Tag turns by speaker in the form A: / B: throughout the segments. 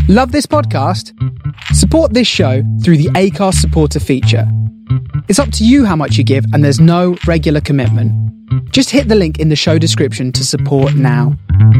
A: Love this podcast? Support this show through the Acast supporter feature. It's up to you how much you give, and there's no regular commitment. Just hit the link in the show description to support now.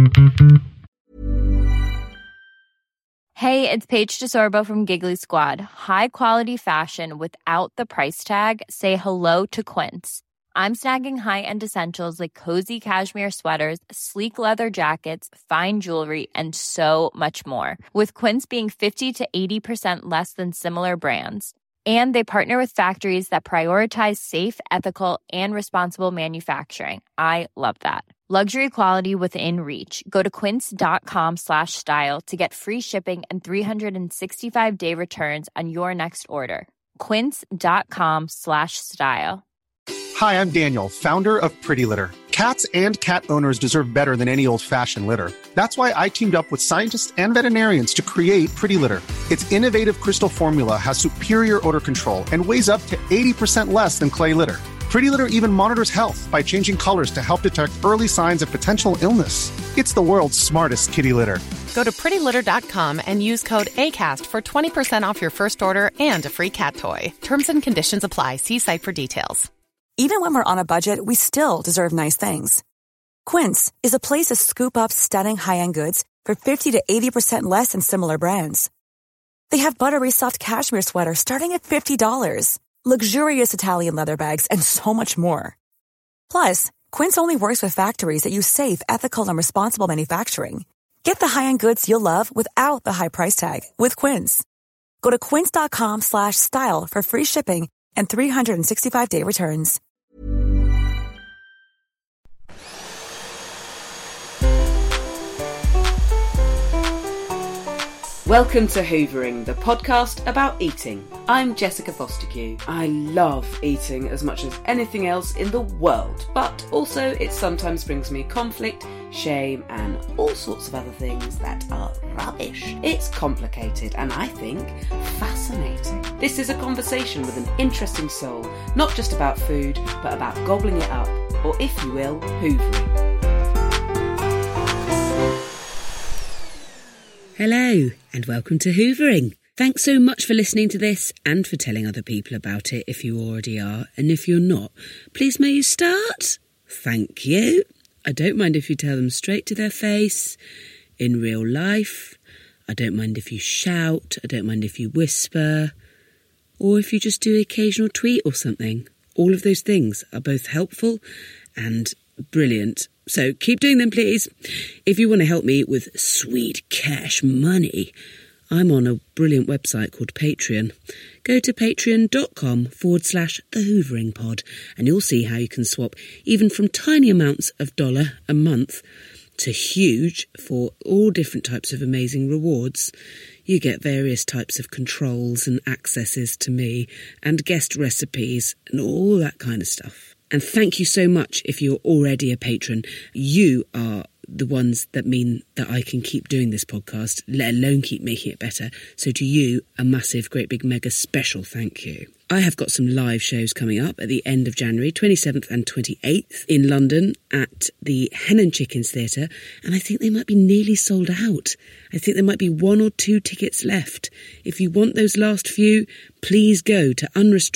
B: Hey, it's Paige DeSorbo from Giggly Squad. High quality fashion without the price tag. Say hello to Quince. I'm snagging high-end essentials like cozy cashmere sweaters, sleek leather jackets, fine jewelry, and so much more. With Quince being 50 to 80% less than similar brands. And they partner with factories that prioritize safe, ethical, and responsible manufacturing. I love that. Luxury quality within reach. Go to quince.com/style to get free shipping and 365-day returns on your next order. Quince.com/style.
C: Hi, I'm Daniel, founder of Pretty Litter. Cats and cat owners deserve better than any old-fashioned litter. That's why I teamed up with scientists and veterinarians to create Pretty Litter. Its innovative crystal formula has superior odor control and weighs up to 80% less than clay litter. Pretty Litter even monitors health by changing colors to help detect early signs of potential illness. It's the world's smartest kitty litter.
D: Go to prettylitter.com and use code ACAST for 20% off your first order and a free cat toy. Terms and conditions apply. See site for details.
E: Even when we're on a budget, we still deserve nice things. Quince is a place to scoop up stunning high-end goods for 50 to 80% less than similar brands. They have buttery soft cashmere sweaters starting at $50, luxurious Italian leather bags, and so much more. Plus, Quince only works with factories that use safe, ethical, and responsible manufacturing. Get the high-end goods you'll love without the high price tag with Quince. Go to quince.com/style for free shipping and 365-day returns.
F: Welcome to Hoovering, the podcast about eating. I'm Jessica Fostekew. I love eating as much as anything else in the world, but also it sometimes brings me conflict, shame, and all sorts of other things that are rubbish. It's complicated and I think fascinating. This is a conversation with an interesting soul, not just about food, but about gobbling it up, or if you will, hoovering.
G: Hello, and welcome to Hoovering. Thanks so much for listening to this and for telling other people about it if you already are. And if you're not, please may you start? Thank you. I don't mind if you tell them straight to their face, in real life. I don't mind if you shout. I don't mind if you whisper. Or if you just do an occasional tweet or something. All of those things are both helpful and brilliant. So keep doing them, please. If you want to help me with sweet cash money, I'm on a brilliant website called Patreon. Go to patreon.com/The Hoovering Pod and you'll see how you can swap even from tiny amounts of $1 a month to huge for all different types of amazing rewards. You get various types of controls and accesses to me and guest recipes and all that kind of stuff. And thank you so much if you're already a patron. You are the ones that mean that I can keep doing this podcast, let alone keep making it better. So to you, a massive, great big mega special thank you. I have got some live shows coming up at the end of January, 27th and 28th in London at the Hen and Chickens Theatre, and I think they might be nearly sold out. I think there might be 1 or 2 tickets left. If you want those last few, please go to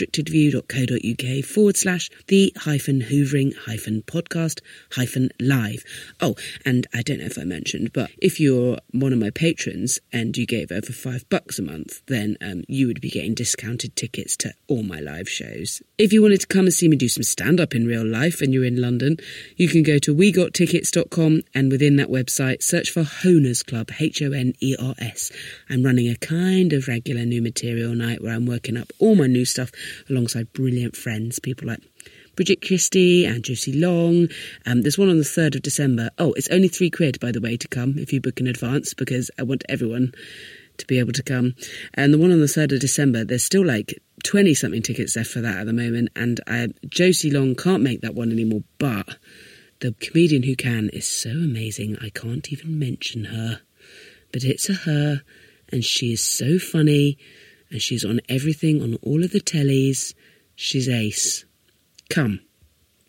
G: unrestrictedview.co.uk/the-hoovering-podcast-live. Oh, and I don't know if I mentioned, but if you're one of my patrons and you gave over $5 a month, then you would be getting discounted tickets to all my live shows. If you wanted to come and see me do some stand-up in real life and you're in London, you can go to wegottickets.com and within that website search for Honers Club, Honers. I'm running a kind of regular new material night where I'm working up all my new stuff alongside brilliant friends, people like Bridget Christie and Josie Long. There's one on the 3rd of December. Oh, it's only £3, by the way, to come if you book in advance because I want everyone to be able to come. And the one on the 3rd of December, there's still like 20-something tickets left for that at the moment. And Josie Long can't make that one anymore, but the comedian who can is so amazing. I can't even mention her. But it's a her, and she is so funny, and she's on everything, on all of the tellies. She's ace. Come.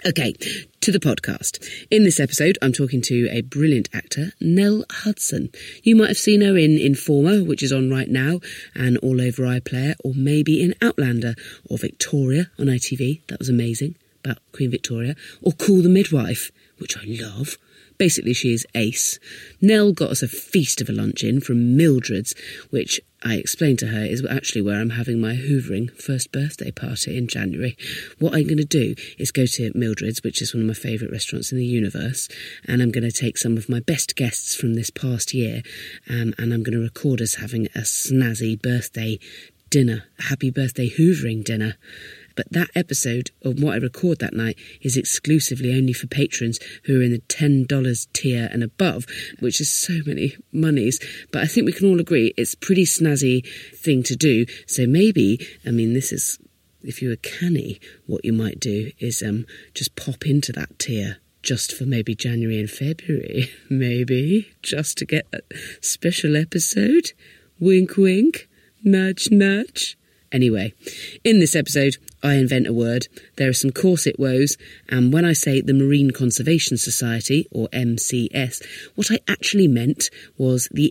G: Okay, to the podcast. In this episode, I'm talking to a brilliant actor, Nell Hudson. You might have seen her in Informer, which is on right now, and all over iPlayer, or maybe in Outlander, or Victoria on ITV. That was amazing, about Queen Victoria. Or Call the Midwife, which I love. Basically, she is ace. Nell got us a feast of a lunch in from Mildred's, which I explained to her is actually where I'm having my hoovering first birthday party in January. What I'm going to do is go to Mildred's, which is one of my favourite restaurants in the universe, and I'm going to take some of my best guests from this past year, and I'm going to record us having a snazzy birthday dinner, a happy birthday hoovering dinner. But that episode of what I record that night is exclusively only for patrons who are in the $10 tier and above, which is so many monies. But I think we can all agree it's a pretty snazzy thing to do. So maybe, this is, if you were canny, what you might do is just pop into that tier just for maybe January and February. Maybe, just to get a special episode. Wink, wink. Nudge, nudge. Anyway, in this episode, I invent a word. There are some corset woes, and when I say the Marine Conservation Society, or MCS, what I actually meant was the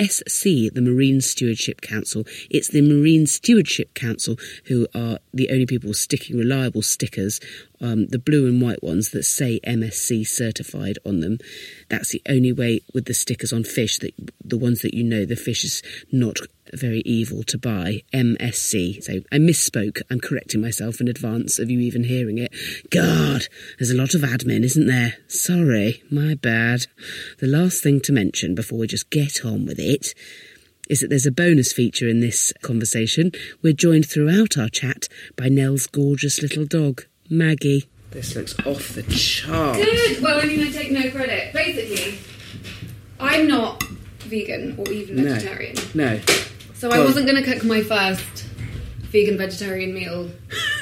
G: MSC, the Marine Stewardship Council. It's the Marine Stewardship Council who are the only people sticking reliable stickers, the blue and white ones that say MSC certified on them. That's the only way with the stickers on fish, that the ones that the fish is not very evil to buy. MSC. So I misspoke. I'm correcting myself in advance of you even hearing it. God, there's a lot of admin, isn't there? Sorry, my bad. The last thing to mention before we just get on with it is that there's a bonus feature in this conversation. We're joined throughout our chat by Nell's gorgeous little dog, Maggie. This looks off the chart.
H: Good. Well, I take no credit. Basically, I'm not vegan or even vegetarian.
G: No.
H: So I wasn't going to cook my first vegan-vegetarian meal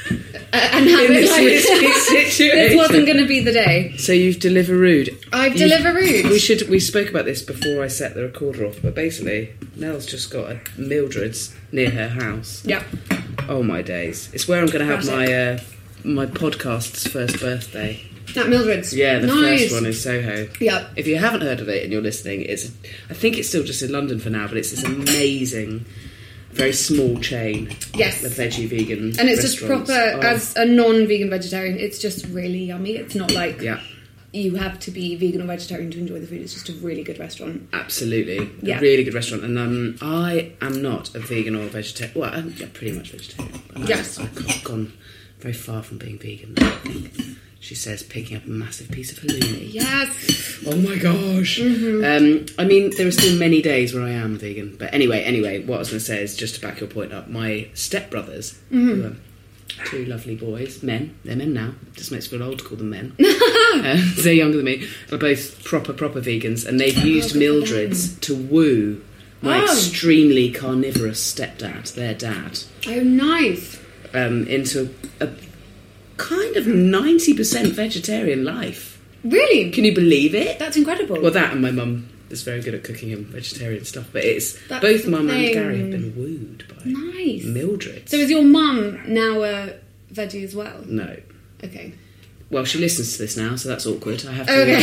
H: and have it like this wasn't going to be the day.
G: So you've Deliverooed.
H: I've Deliverooed.
G: We spoke about this before I set the recorder off, but basically, Nell's just got a Mildred's near her house.
H: Yep.
G: Oh my days! It's where I'm going to have my podcast's first birthday.
H: At Mildred's.
G: Yeah, the first one in Soho.
H: Yep.
G: If you haven't heard of it and you're listening, I think it's still just in London for now, but it's this amazing, very small chain.
H: Yes.
G: Of veggie vegan
H: and it's just proper, as a non-vegan vegetarian, it's just really yummy. It's not like you have to be vegan or vegetarian to enjoy the food. It's just a really good restaurant.
G: Absolutely. Yeah. A really good restaurant. And I am not a vegan or vegetarian. Well, I'm pretty much vegetarian.
H: Yes.
G: I've gone very far from being vegan, I think. She says, picking up a massive piece of halloumi.
H: Yes.
G: Oh my gosh. Mm-hmm. There are still many days where I am vegan. But anyway, what I was going to say is, just to back your point up, my stepbrothers, who are two lovely boys, men, they're men now, just makes me feel old to call them men. They're younger than me, are both proper vegans, and they've used Mildred's to woo my extremely carnivorous stepdad, their dad.
H: Oh, nice.
G: Into a kind of 90% vegetarian life.
H: Really?
G: Can you believe it?
H: That's incredible.
G: Well, that and my mum is very good at cooking him vegetarian stuff, but both mum and Gary have been wooed by Mildred.
H: So is your mum now a veggie as well?
G: No.
H: Okay.
G: Well, she listens to this now, so that's awkward. I have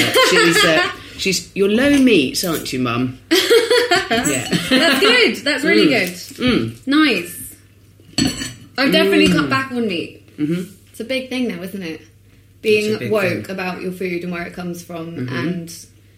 G: to. She's you're low meat, aren't you, mum? Yeah.
H: That's good. That's really good. Nice. I've definitely cut back on meat. Mm-hmm. It's a big thing now, isn't it? Being woke about your food and where it comes from, and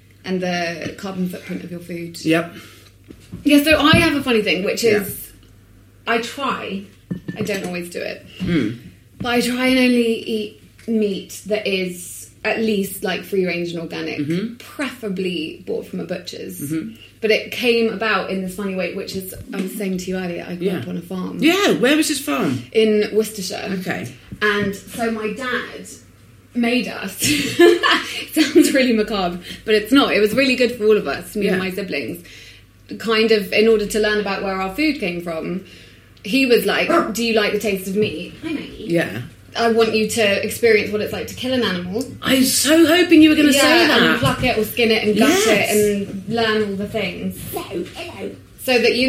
H: the carbon footprint of your food.
G: Yep.
H: Yeah, so I have a funny thing, which is I don't always do it, but I try and only eat meat that is at least like free range and organic, preferably bought from a butcher's. But it came about in this funny way, which is, I was saying to you earlier, I grew up on a farm.
G: Yeah, where was his farm?
H: In Worcestershire.
G: Okay.
H: And so my dad made us, it sounds really macabre, but it's not. It was really good for all of us, me and my siblings, kind of, in order to learn about where our food came from. He was like, do you like the taste of meat? Hi, Maggie.
G: Yeah.
H: I want you to experience what it's like to kill an animal.
G: I was so hoping you were going to say that.
H: And pluck it or skin it and gut it and learn all the things. Hello. So that,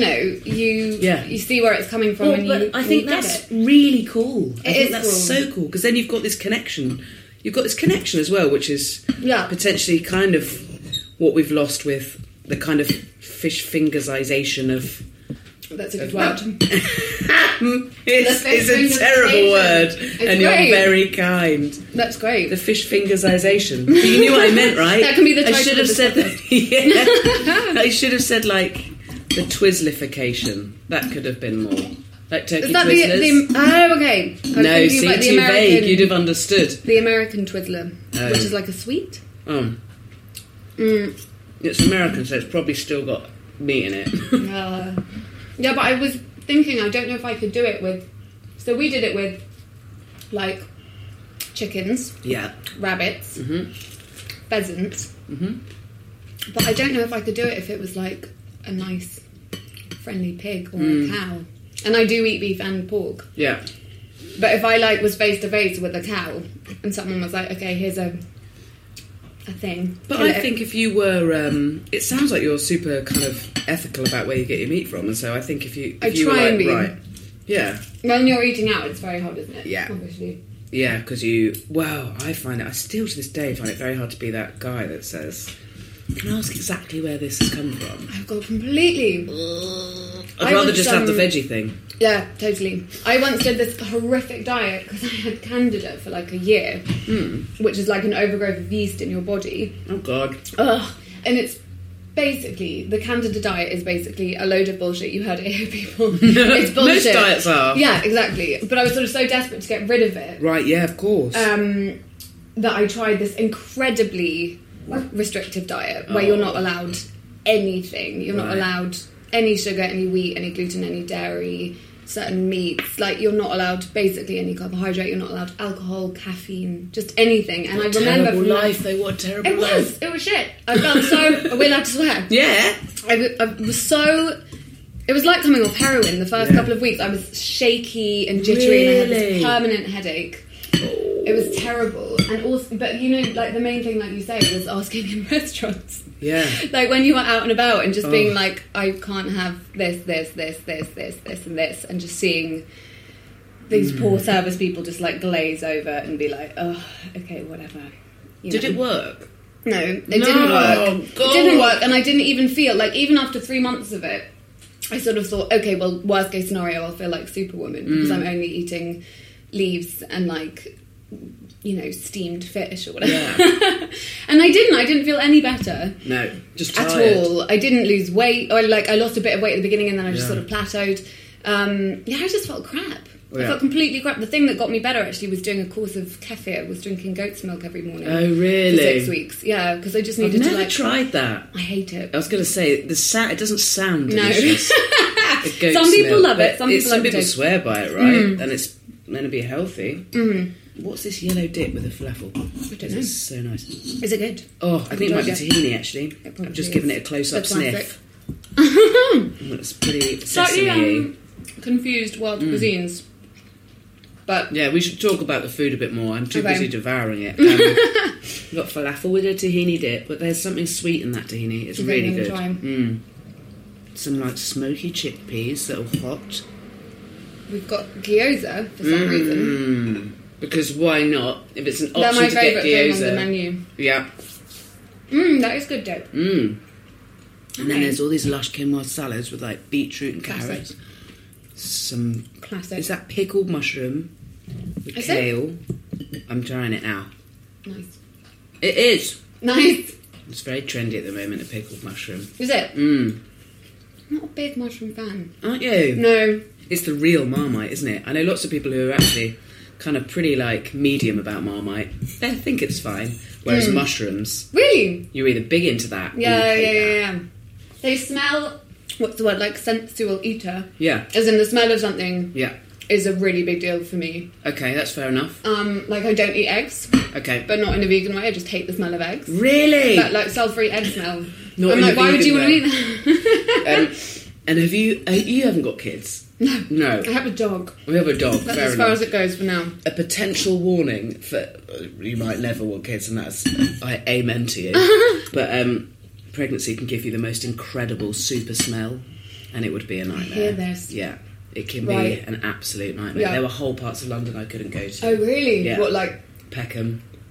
H: you see where it's coming from.
G: I think that's really cool.
H: That's
G: so cool, because then you've got this connection.
F: you've got this connection as well, which is potentially kind of what we've lost with the kind of fish fingersization of...
H: That's a good word.
F: It's a terrible word, and you're very kind.
H: That's great.
F: The fish fingersization. But you knew what I meant, right?
H: That can be the title.
F: I should have said that. I should have said like the Twizzlification. That could have been more like turkey
H: Is that
F: Twizzlers.
H: Oh, okay.
F: No, see, like too vague. You'd have understood.
H: The American Twizzler, which is like a sweet.
F: It's American, so it's probably still got meat in it.
H: Yeah, but I was thinking, I don't know if I could do it with... So we did it with, like, chickens, rabbits, pheasants, but I don't know if I could do it if it was, like, a nice, friendly pig or a cow. And I do eat beef and pork.
F: Yeah.
H: But if I, like, was face-to-face with a cow and someone was like, okay, here's a thing.
F: But I think if you were... it sounds like you're super kind of ethical about where you get your meat from, and so I think if you were like, right... Yeah.
H: When you're eating out, it's very hard, isn't it?
F: Yeah.
H: Obviously.
F: Yeah, because I find it... I still to this day find it very hard to be that guy that says, can I ask exactly where this has come from?
H: I've got completely...
F: I'd rather just have the veggie thing.
H: Yeah, totally. I once did this horrific diet because I had Candida for like a year, which is like an overgrowth of yeast in your body.
F: Oh, God.
H: Ugh. And it's basically, the Candida diet is basically a load of bullshit. You heard it here, people. It's bullshit.
F: Most diets are.
H: Yeah, exactly. But I was sort of so desperate to get rid of it.
F: Right, yeah, of course.
H: That I tried this incredibly restrictive diet where you're not allowed anything. You're not allowed any sugar, any wheat, any gluten, any dairy, certain meats. Like, you're not allowed basically any carbohydrate. You're not allowed alcohol, caffeine, just anything. And
F: what
H: I remember
F: terrible life. What a terrible life.
H: It was shit. I felt so... Are we allowed to swear?
F: Yeah.
H: I was so... It was like coming off heroin. The first couple of weeks, I was shaky and jittery, and I had this permanent headache. It was terrible. And also, but you know, like the main thing, like you say, was asking in restaurants.
F: Yeah.
H: Like when you were out and about and just being like, I can't have this, and this, and just seeing these poor service people just like glaze over and be like, oh, okay, whatever.
F: Did it work?
H: No, it didn't work. God. It didn't work, and I didn't even feel like, even after 3 months of it, I sort of thought, okay, well, worst case scenario, I'll feel like Superwoman because I'm only eating leaves and like, you know, steamed fish or whatever. Yeah. And I didn't feel any better.
F: No, just tired.
H: At all. I didn't lose weight, or like I lost a bit of weight at the beginning and then I just sort of plateaued. I just felt crap. I felt completely crap. The thing that got me better actually was doing a course of kefir, was drinking goat's milk every morning.
F: Oh, really?
H: For 6 weeks. Yeah, because I just needed
F: I've never
H: to
F: tried that.
H: I hate it.
F: I was going to say, it doesn't sound delicious.
H: No. Some people love it. Some people
F: swear by it, right? And it's meant to be healthy. What's this yellow dip with the falafel?
H: I don't know.
F: It's so nice.
H: Is it good?
F: Oh, I think it might be tahini, actually. I've just given it a close-up sniff. It's pretty sesame-y.
H: Confused world cuisines. But
F: yeah, we should talk about the food a bit more. I'm too busy devouring it. We've got falafel with a tahini dip, but there's something sweet in that tahini. It's really good. Some like smoky chickpeas that are hot.
H: We've got gyoza for some reason.
F: Because why not? If it's an option
H: They're my
F: to get
H: favourite thing on
F: gyoza.
H: the menu.
F: Yeah.
H: That is good dough.
F: And then there's all these lush quinoa salads with like beetroot and carrots. Some
H: classic.
F: Is that pickled mushroom with kale? I'm trying it now.
H: Nice.
F: It is.
H: Nice.
F: It's very trendy at the moment, a pickled mushroom.
H: Is it?
F: I'm
H: not a big mushroom fan.
F: Aren't you?
H: No.
F: It's the real Marmite, isn't it? I know lots of people who are actually kind of pretty like medium about Marmite. They think it's fine. Whereas mushrooms,
H: really,
F: you're either big into that.
H: Yeah. They smell. What's the word? Like sensual eater.
F: Yeah.
H: As in the smell of something.
F: Yeah.
H: Is a really big deal for me.
F: Okay, that's fair enough.
H: Like I don't eat eggs.
F: Okay.
H: But not in a vegan way. I just hate the smell of eggs.
F: Really?
H: That like sulfury egg smell.
F: Not
H: I'm
F: in
H: like,
F: a
H: why would you want to
F: vegan
H: eat that?
F: And have you haven't got kids? No.
H: I have a dog.
F: We have a dog.
H: That's
F: fair
H: as far
F: enough.
H: as it goes for now.
F: A potential warning for you might never want kids, and that's amen to you. But pregnancy can give you the most incredible super smell, and it would be a nightmare.
H: I hear this.
F: Yeah, it can be an absolute nightmare.
H: Yeah.
F: There were whole parts of London I couldn't go to.
H: Oh really?
F: Yeah.
H: What, like
F: Peckham?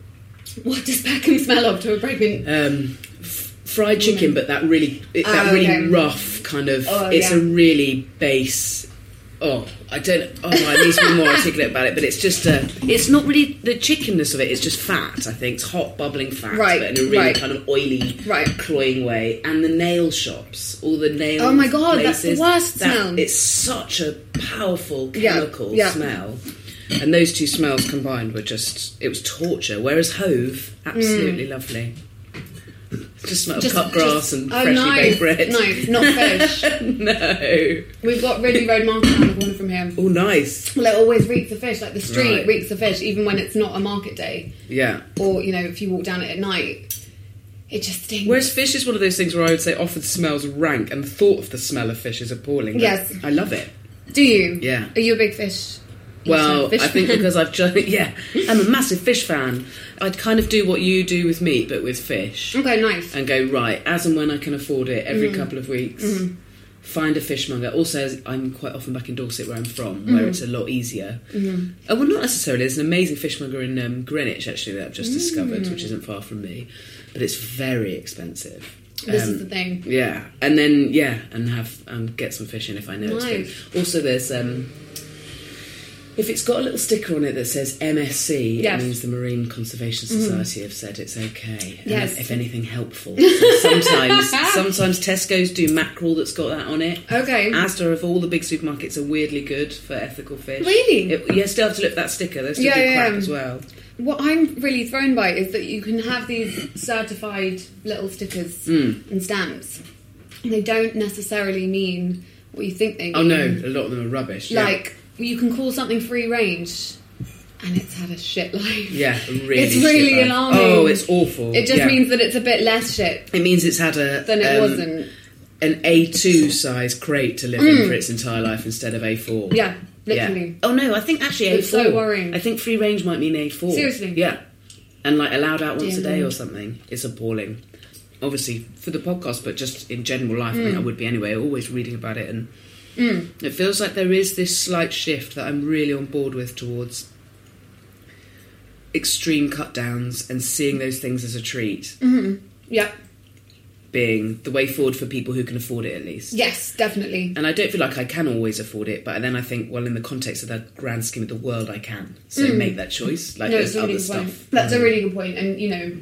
H: What does Peckham smell of to a pregnant?
G: Fried chicken, but that really rough kind of. It's a really base. I need to be more articulate about it, but it's just it's not really the chickenness of it. It's just fat. I think it's hot, bubbling fat, but in a really kind of oily, cloying way. And the nail shops, all the nail.
H: Oh my god,
G: places,
H: that's the worst smell.
G: It's such a powerful chemical smell. And those two smells combined were it was torture. Whereas Hove, absolutely lovely. Just smell of cut grass and freshly baked bread.
H: Nice, not fish.
G: No.
H: We've got Ridley Road Market around the corner from here.
G: Oh, nice.
H: Well, it always reeks of fish. Like the street reeks of fish, even when it's not a market day.
G: Yeah.
H: Or, if you walk down it at night, it just stinks.
G: Whereas fish is one of those things where I would say often smells rank, and the thought of the smell of fish is appalling.
H: Yes.
G: I love it.
H: Do you?
G: Yeah.
H: Are you a big fish?
G: Well, I think because I've just... Yeah, I'm a massive fish fan. I'd kind of do what you do with meat, but with fish.
H: Okay, nice.
G: And go, right, as and when I can afford it, every couple of weeks, find a fishmonger. Also, I'm quite often back in Dorset, where I'm from, where it's a lot easier. Oh, well, not necessarily. There's an amazing fishmonger in Greenwich, actually, that I've just discovered, which isn't far from me. But it's very expensive.
H: This is the thing.
G: Yeah. And then, and have get some fish in if I know it's good. Also, there's... if it's got a little sticker on it that says MSC, it means the Marine Conservation Society have said it's okay. And if anything, helpful. So sometimes Tesco's do mackerel that's got that on it.
H: Okay.
G: Asda of all the big supermarkets are weirdly good for ethical fish.
H: Really?
G: You still have to look at that sticker. There's still good crap as well.
H: What I'm really thrown by is that you can have these certified little stickers and stamps. And they don't necessarily mean what you think they mean.
G: Oh no, a lot of them are rubbish.
H: Like... You can call something free range and it's had a shit life.
G: Yeah, really.
H: It's really alarming.
G: Oh, it's awful.
H: It just means that it's a bit less shit.
G: It means it's had
H: than it wasn't.
G: An A2 size crate to live in for its entire life instead of A4.
H: Yeah, literally.
G: Yeah. Oh no, I think actually
H: it's
G: A4.
H: So worrying.
G: I think free range might mean A4.
H: Seriously?
G: Yeah. And allowed out once a day or something. It's appalling. Obviously for the podcast, but just in general life, I think I would be anyway, always reading about it and it feels like there is this slight shift that I'm really on board with towards extreme cut downs and seeing those things as a treat.
H: Mm-hmm. Yeah.
G: Being the way forward for people who can afford it, at least.
H: Yes, definitely.
G: And I don't feel like I can always afford it, but then I think, well, in the context of the grand scheme of the world, I can. So make that choice. Like, there's other stuff.
H: That's a really good point. And,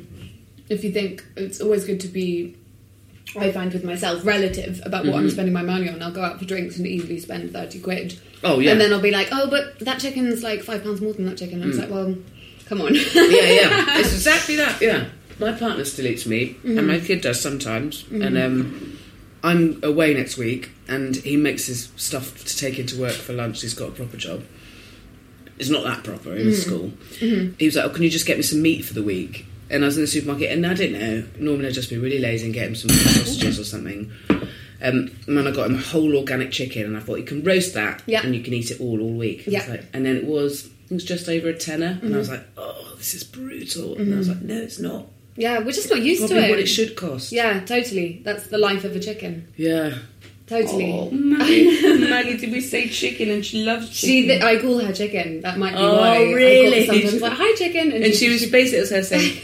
H: if you think it's always good to be... I find with myself relative about what I'm spending my money on. I'll go out for drinks and easily spend 30 quid.
G: Oh, yeah.
H: And then I'll be like, oh, but that chicken's like £5 more than that chicken. And it's like, well, come on.
G: Yeah. It's exactly that, yeah. My partner still eats meat, and my kid does sometimes. And I'm away next week, and he makes his stuff to take into work for lunch. He's got a proper job. It's not that proper in school. He was like, oh, can you just get me some meat for the week? And I was in the supermarket, and I didn't know. Normally I'd just be really lazy and get him some sausages or something. And then I got him a whole organic chicken, and I thought, you can roast that, and you can eat it all week. And then it was just over a tenner, and I was like, oh, this is brutal. And I was like, no, it's not.
H: Yeah, we're just not used
G: Probably
H: to it.
G: What it should cost.
H: Yeah, totally. That's the life of a chicken.
G: Yeah.
H: Totally.
G: Oh, Maggie, did we say chicken? And she loves chicken.
H: I call her chicken. That might be
G: why.
H: Oh,
G: really?
H: I sometimes like, hi, chicken.
G: And she was basically as her saying,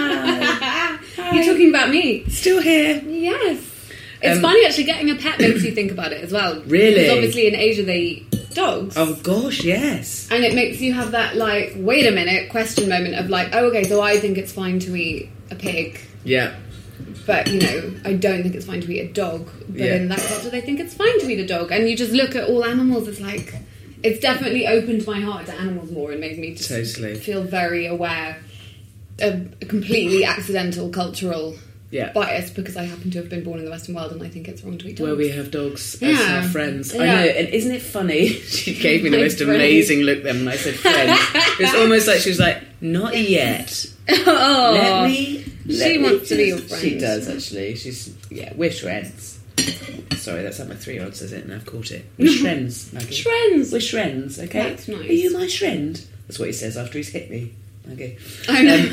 G: hi.
H: You're talking about me.
G: Still here.
H: Yes. It's funny, actually, getting a pet makes you think about it as well.
G: Really?
H: Because obviously in Asia they eat dogs.
G: Oh, gosh, yes.
H: And it makes you have that, like, wait a minute, question moment of like, oh, okay, so I think it's fine to eat a pig.
G: Yeah.
H: But, I don't think it's fine to eat a dog. But in that culture, they think it's fine to eat a dog. And you just look at all animals, it's like... It's definitely opened my heart to animals more and made me just feel very aware of a completely accidental cultural bias because I happen to have been born in the Western world and I think it's wrong to eat dogs.
G: Where we have dogs as our friends.
H: Yeah.
G: I know, and isn't it funny? She gave me the most amazing look then when I said friends. It's almost like she was like, not yet.
H: Oh,
G: Let me
H: wants to be your friend.
G: She does, actually. We're friends. Sorry, that's how my 3-year-old says it, and I've caught it. We're friends, Maggie.
H: Friends.
G: We're friends, okay?
H: That's nice.
G: Are you my friend? That's what he says after he's hit me, Maggie.
H: I know.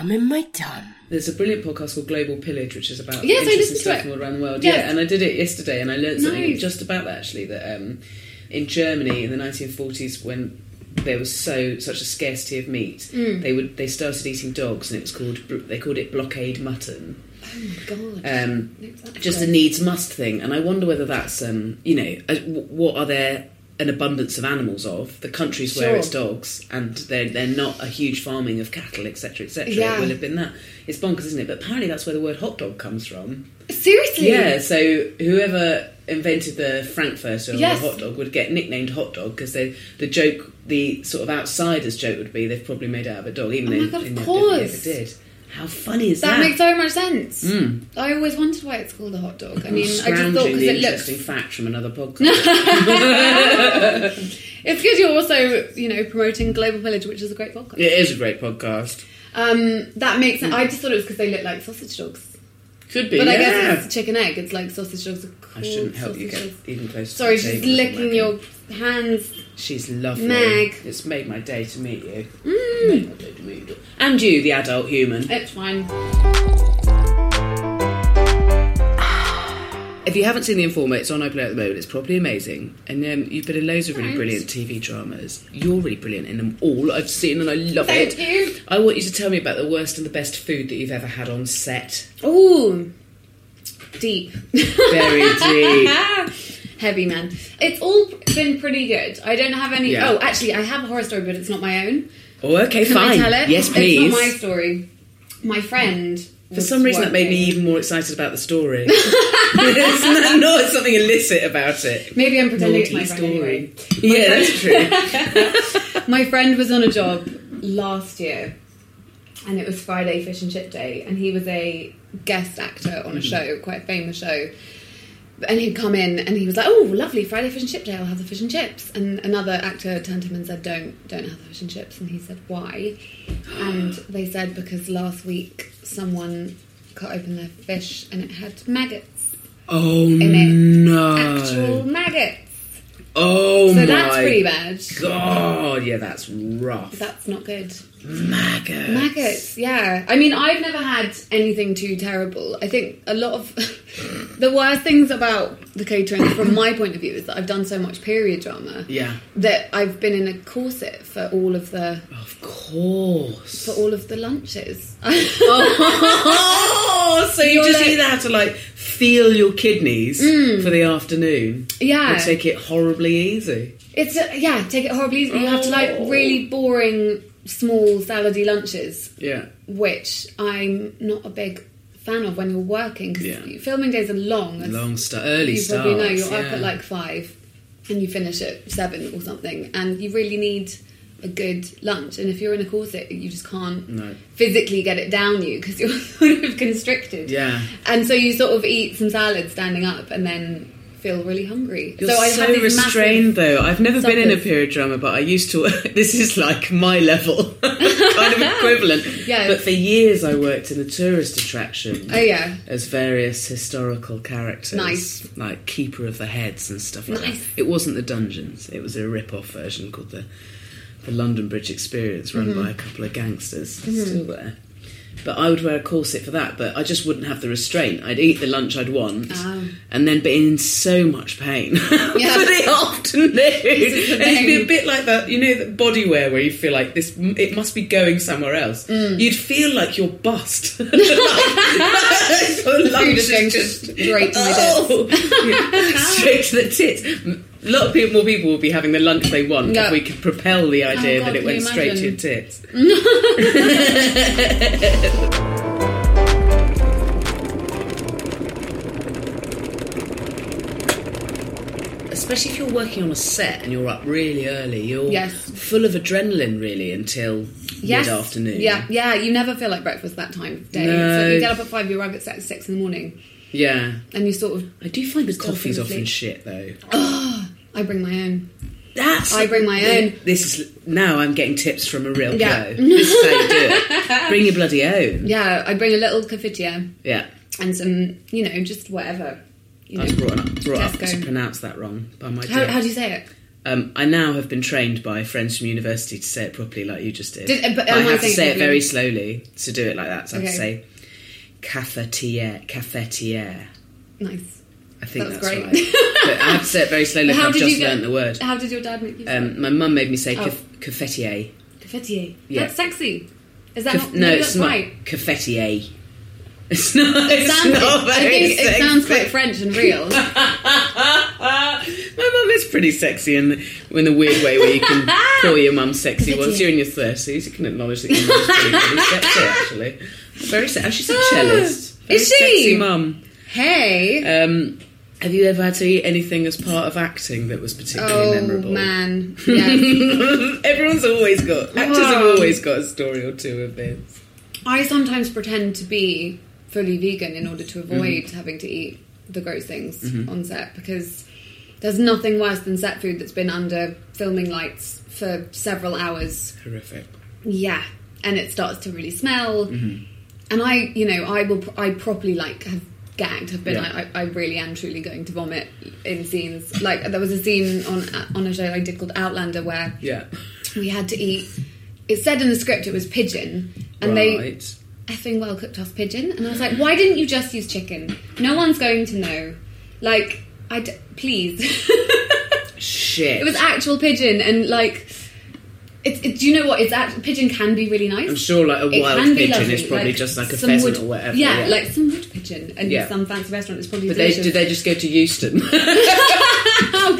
I: in my tum.
F: There's a brilliant podcast called Global Pillage, which is about
H: Yes, I
F: interesting
H: listened to
F: stuff
H: it.
F: from all around the world.
H: Yes.
F: Yeah, and I did it yesterday, and I learned something
H: Nice.
F: just about that, actually, that in Germany in the 1940s, when there was such a scarcity of meat, they started eating dogs, and it was they called it blockade mutton.
H: Oh my God.
F: Just a needs must thing, and I wonder whether that's what are there an abundance of animals of the countries where it's dogs, and they're not a huge farming of cattle, etc., etc.
H: Yeah.
F: It will have been that. It's bonkers, isn't it? But apparently that's where the word hot dog comes from.
H: Seriously?
F: Yeah, so whoever invented the Frankfurter or
H: Yes.
F: the hot dog would get nicknamed hot dog, because the joke, the sort of outsider's joke would be they've probably made it out of a dog, even
H: Oh my
F: though
H: God,
F: they
H: of
F: never
H: course.
F: did. How funny is
H: That
F: that?
H: makes so much sense.
F: Mm.
H: I always wondered why it's called a hot dog. I mean, I just
F: Scrounging
H: thought because
F: the
H: it
F: interesting
H: looks...
F: fact from another podcast.
H: It's good you're also, promoting Global Village, which is a great podcast.
F: It is a great podcast.
H: That makes sense. I just thought it was because they look like sausage dogs.
F: Could be,
H: But I
F: yeah.
H: guess it's chicken egg. It's like sausage dogs are called
F: I shouldn't help you
H: sausage
F: get
H: dogs.
F: even closer
H: Sorry,
F: to the
H: she's
F: table.
H: licking your hands.
F: She's lovely.
H: Meg.
F: It's made my day to meet you. Made my day to meet you. And you, the adult human.
H: It's fine.
F: If you haven't seen The Informer, it's on iPlayer at the moment. It's properly amazing. And you've been in loads of really
H: Thanks.
F: brilliant TV dramas. You're really brilliant in them all. I've seen and I love
H: Thank
F: it.
H: you.
F: I want you to tell me about the worst and the best food that you've ever had on set.
H: Ooh. Deep.
F: Very deep.
H: Heavy, man. It's all been pretty good. I don't have any...
F: Yeah.
H: Oh, actually, I have a horror story, but it's not my own.
F: Oh, okay,
H: Can
F: fine.
H: I tell it?
F: Yes, please.
H: It's not my story. My friend...
F: For some reason, that made me even more excited about the story. It's not something illicit about it.
H: Maybe I'm pretending it's
F: Naughty
H: my friend anyway.
F: Yeah, that's true.
H: My friend was on a job last year, and it was Friday Fish and Chip Day, and he was a guest actor on a show, quite a famous show. And he'd come in, and he was like, "Oh, lovely, Friday Fish and Chip Day. I'll have the fish and chips." And another actor turned to him and said, "Don't have the fish and chips." And he said, "Why?" And they said, "Because last week someone cut open their fish and it had maggots
F: Oh,
H: in it.
F: no.
H: Actual maggots."
F: Oh,
H: So
F: my
H: that's pretty bad.
F: God, yeah, that's rough.
H: That's not good.
F: Maggots.
H: Maggots, yeah. I mean, I've never had anything too terrible. I think a lot of the worst things about the catering, from my point of view, is that I've done so much period drama.
F: Yeah.
H: That I've been in a corset for all of the
F: Of course.
H: for all of the lunches.
F: Oh, so you
H: You're
F: just
H: like-
F: either have to feel your kidneys for the afternoon,
H: Yeah.
F: or take it horribly easy.
H: It's take it horribly easy. You have to really boring small salady lunches,
F: Yeah.
H: which I'm not a big fan of when you're working, because
F: Yeah.
H: filming days are long.
F: Early
H: You
F: starts.
H: probably know you're up
F: yeah.
H: at 5 and you finish at 7 or something, and you really need a good lunch. And if you're in a corset, you just can't physically get it down you because you're sort of constricted.
F: Yeah.
H: And so you sort of eat some salad standing up and then feel really hungry.
F: You're
H: I
F: so
H: had these
F: restrained, though. I've never been in a
H: suppers.
F: period drama, but I used to. This is like my level, kind of equivalent.
H: Yeah.
F: But for years, I worked in a tourist attraction.
H: Oh, yeah.
F: As various historical characters,
H: Nice.
F: like Keeper of the Heads and stuff like
H: Nice.
F: that. It wasn't the Dungeons. It was a rip-off version called the London Bridge Experience, run by a couple of gangsters. Still there. But I would wear a corset for that, but I just wouldn't have the restraint. I'd eat the lunch I'd want, and then be in so much pain for the afternoon. And it'd be a bit like that, that body wear where you feel like this, it must be going somewhere else. You'd feel like you're bust. Lunch
H: is going
F: just
H: straight to my
F: straight to the tits. A lot of more people will be having the lunch they want if we could propel the idea
H: God,
F: that it
H: can
F: went
H: you
F: straight to your
H: imagine?
F: tits. Especially if you're working on a set and you're up really early, you're full of adrenaline really until mid-afternoon.
H: Yeah, you never feel like breakfast that time of day.
F: No.
H: So you get up at 5, you arrive at 6 in the morning.
F: Yeah.
H: And you sort of...
F: I do find the coffee's
H: fall
F: often
H: asleep.
F: shit though.
H: I bring my own.
F: I
H: bring my own.
F: This is now I'm getting tips from a real
H: Yeah.
F: pro. This is how you do it. Bring your bloody own.
H: Yeah, I bring a little cafetiere.
F: Yeah.
H: And some, just whatever.
F: I was brought up to
H: Tesco.
F: pronounce that wrong by my
H: How
F: dad.
H: do you say it?
F: I now have been trained by friends from university to say it properly like you just did.
H: But
F: I
H: am I
F: have to
H: saying
F: say it
H: properly?
F: very slowly to do it like that. So I have to
H: Okay.
F: say cafetiere.
H: Nice.
F: I think
H: That's
F: that's
H: great.
F: right. But I have to say it very slowly. I've just learnt the word.
H: How did your dad make you say it?
F: My mum made me say
H: Oh.
F: cafetier.
H: Cafetier.
F: Yeah.
H: That's sexy. Is that not?
F: No,
H: maybe
F: it's
H: that's
F: not
H: right.
F: cafetier. It's not.
H: It sounds,
F: not
H: I
F: very
H: think it
F: sexy.
H: sounds quite French and real.
F: My mum is pretty sexy in the weird way where you can call your mum sexy. Once you're in your 30s, you can acknowledge that your mum's pretty sexy, actually. Very sexy. She's a cellist. Very
H: Is she?
F: Sexy mum.
H: Hey.
F: Have you ever had to eat anything as part of acting that was particularly memorable?
H: Oh, man. Yes.
F: Actors have always got a story or two of this.
H: I sometimes pretend to be fully vegan in order to avoid having to eat the gross things on set, because there's nothing worse than set food that's been under filming lights for several hours.
F: Horrific.
H: Yeah, and it starts to really smell. And I properly have gagged. Have been.
F: Yeah.
H: I really am truly going to vomit in scenes. Like there was a scene on a show I did called Outlander where we had to eat. It said in the script it was pigeon, and they effing well cooked us pigeon, and I was like, why didn't you just use chicken? No one's going to know. Like, please.
F: Shit.
H: It was actual pigeon, and do you know what? Pigeon can be really nice.
F: I'm sure a wild pigeon is probably just like a pheasant or whatever.
H: Yeah, like some wood pigeon, and some fancy restaurant is probably delicious.
F: Did they just go to Euston?
H: Oh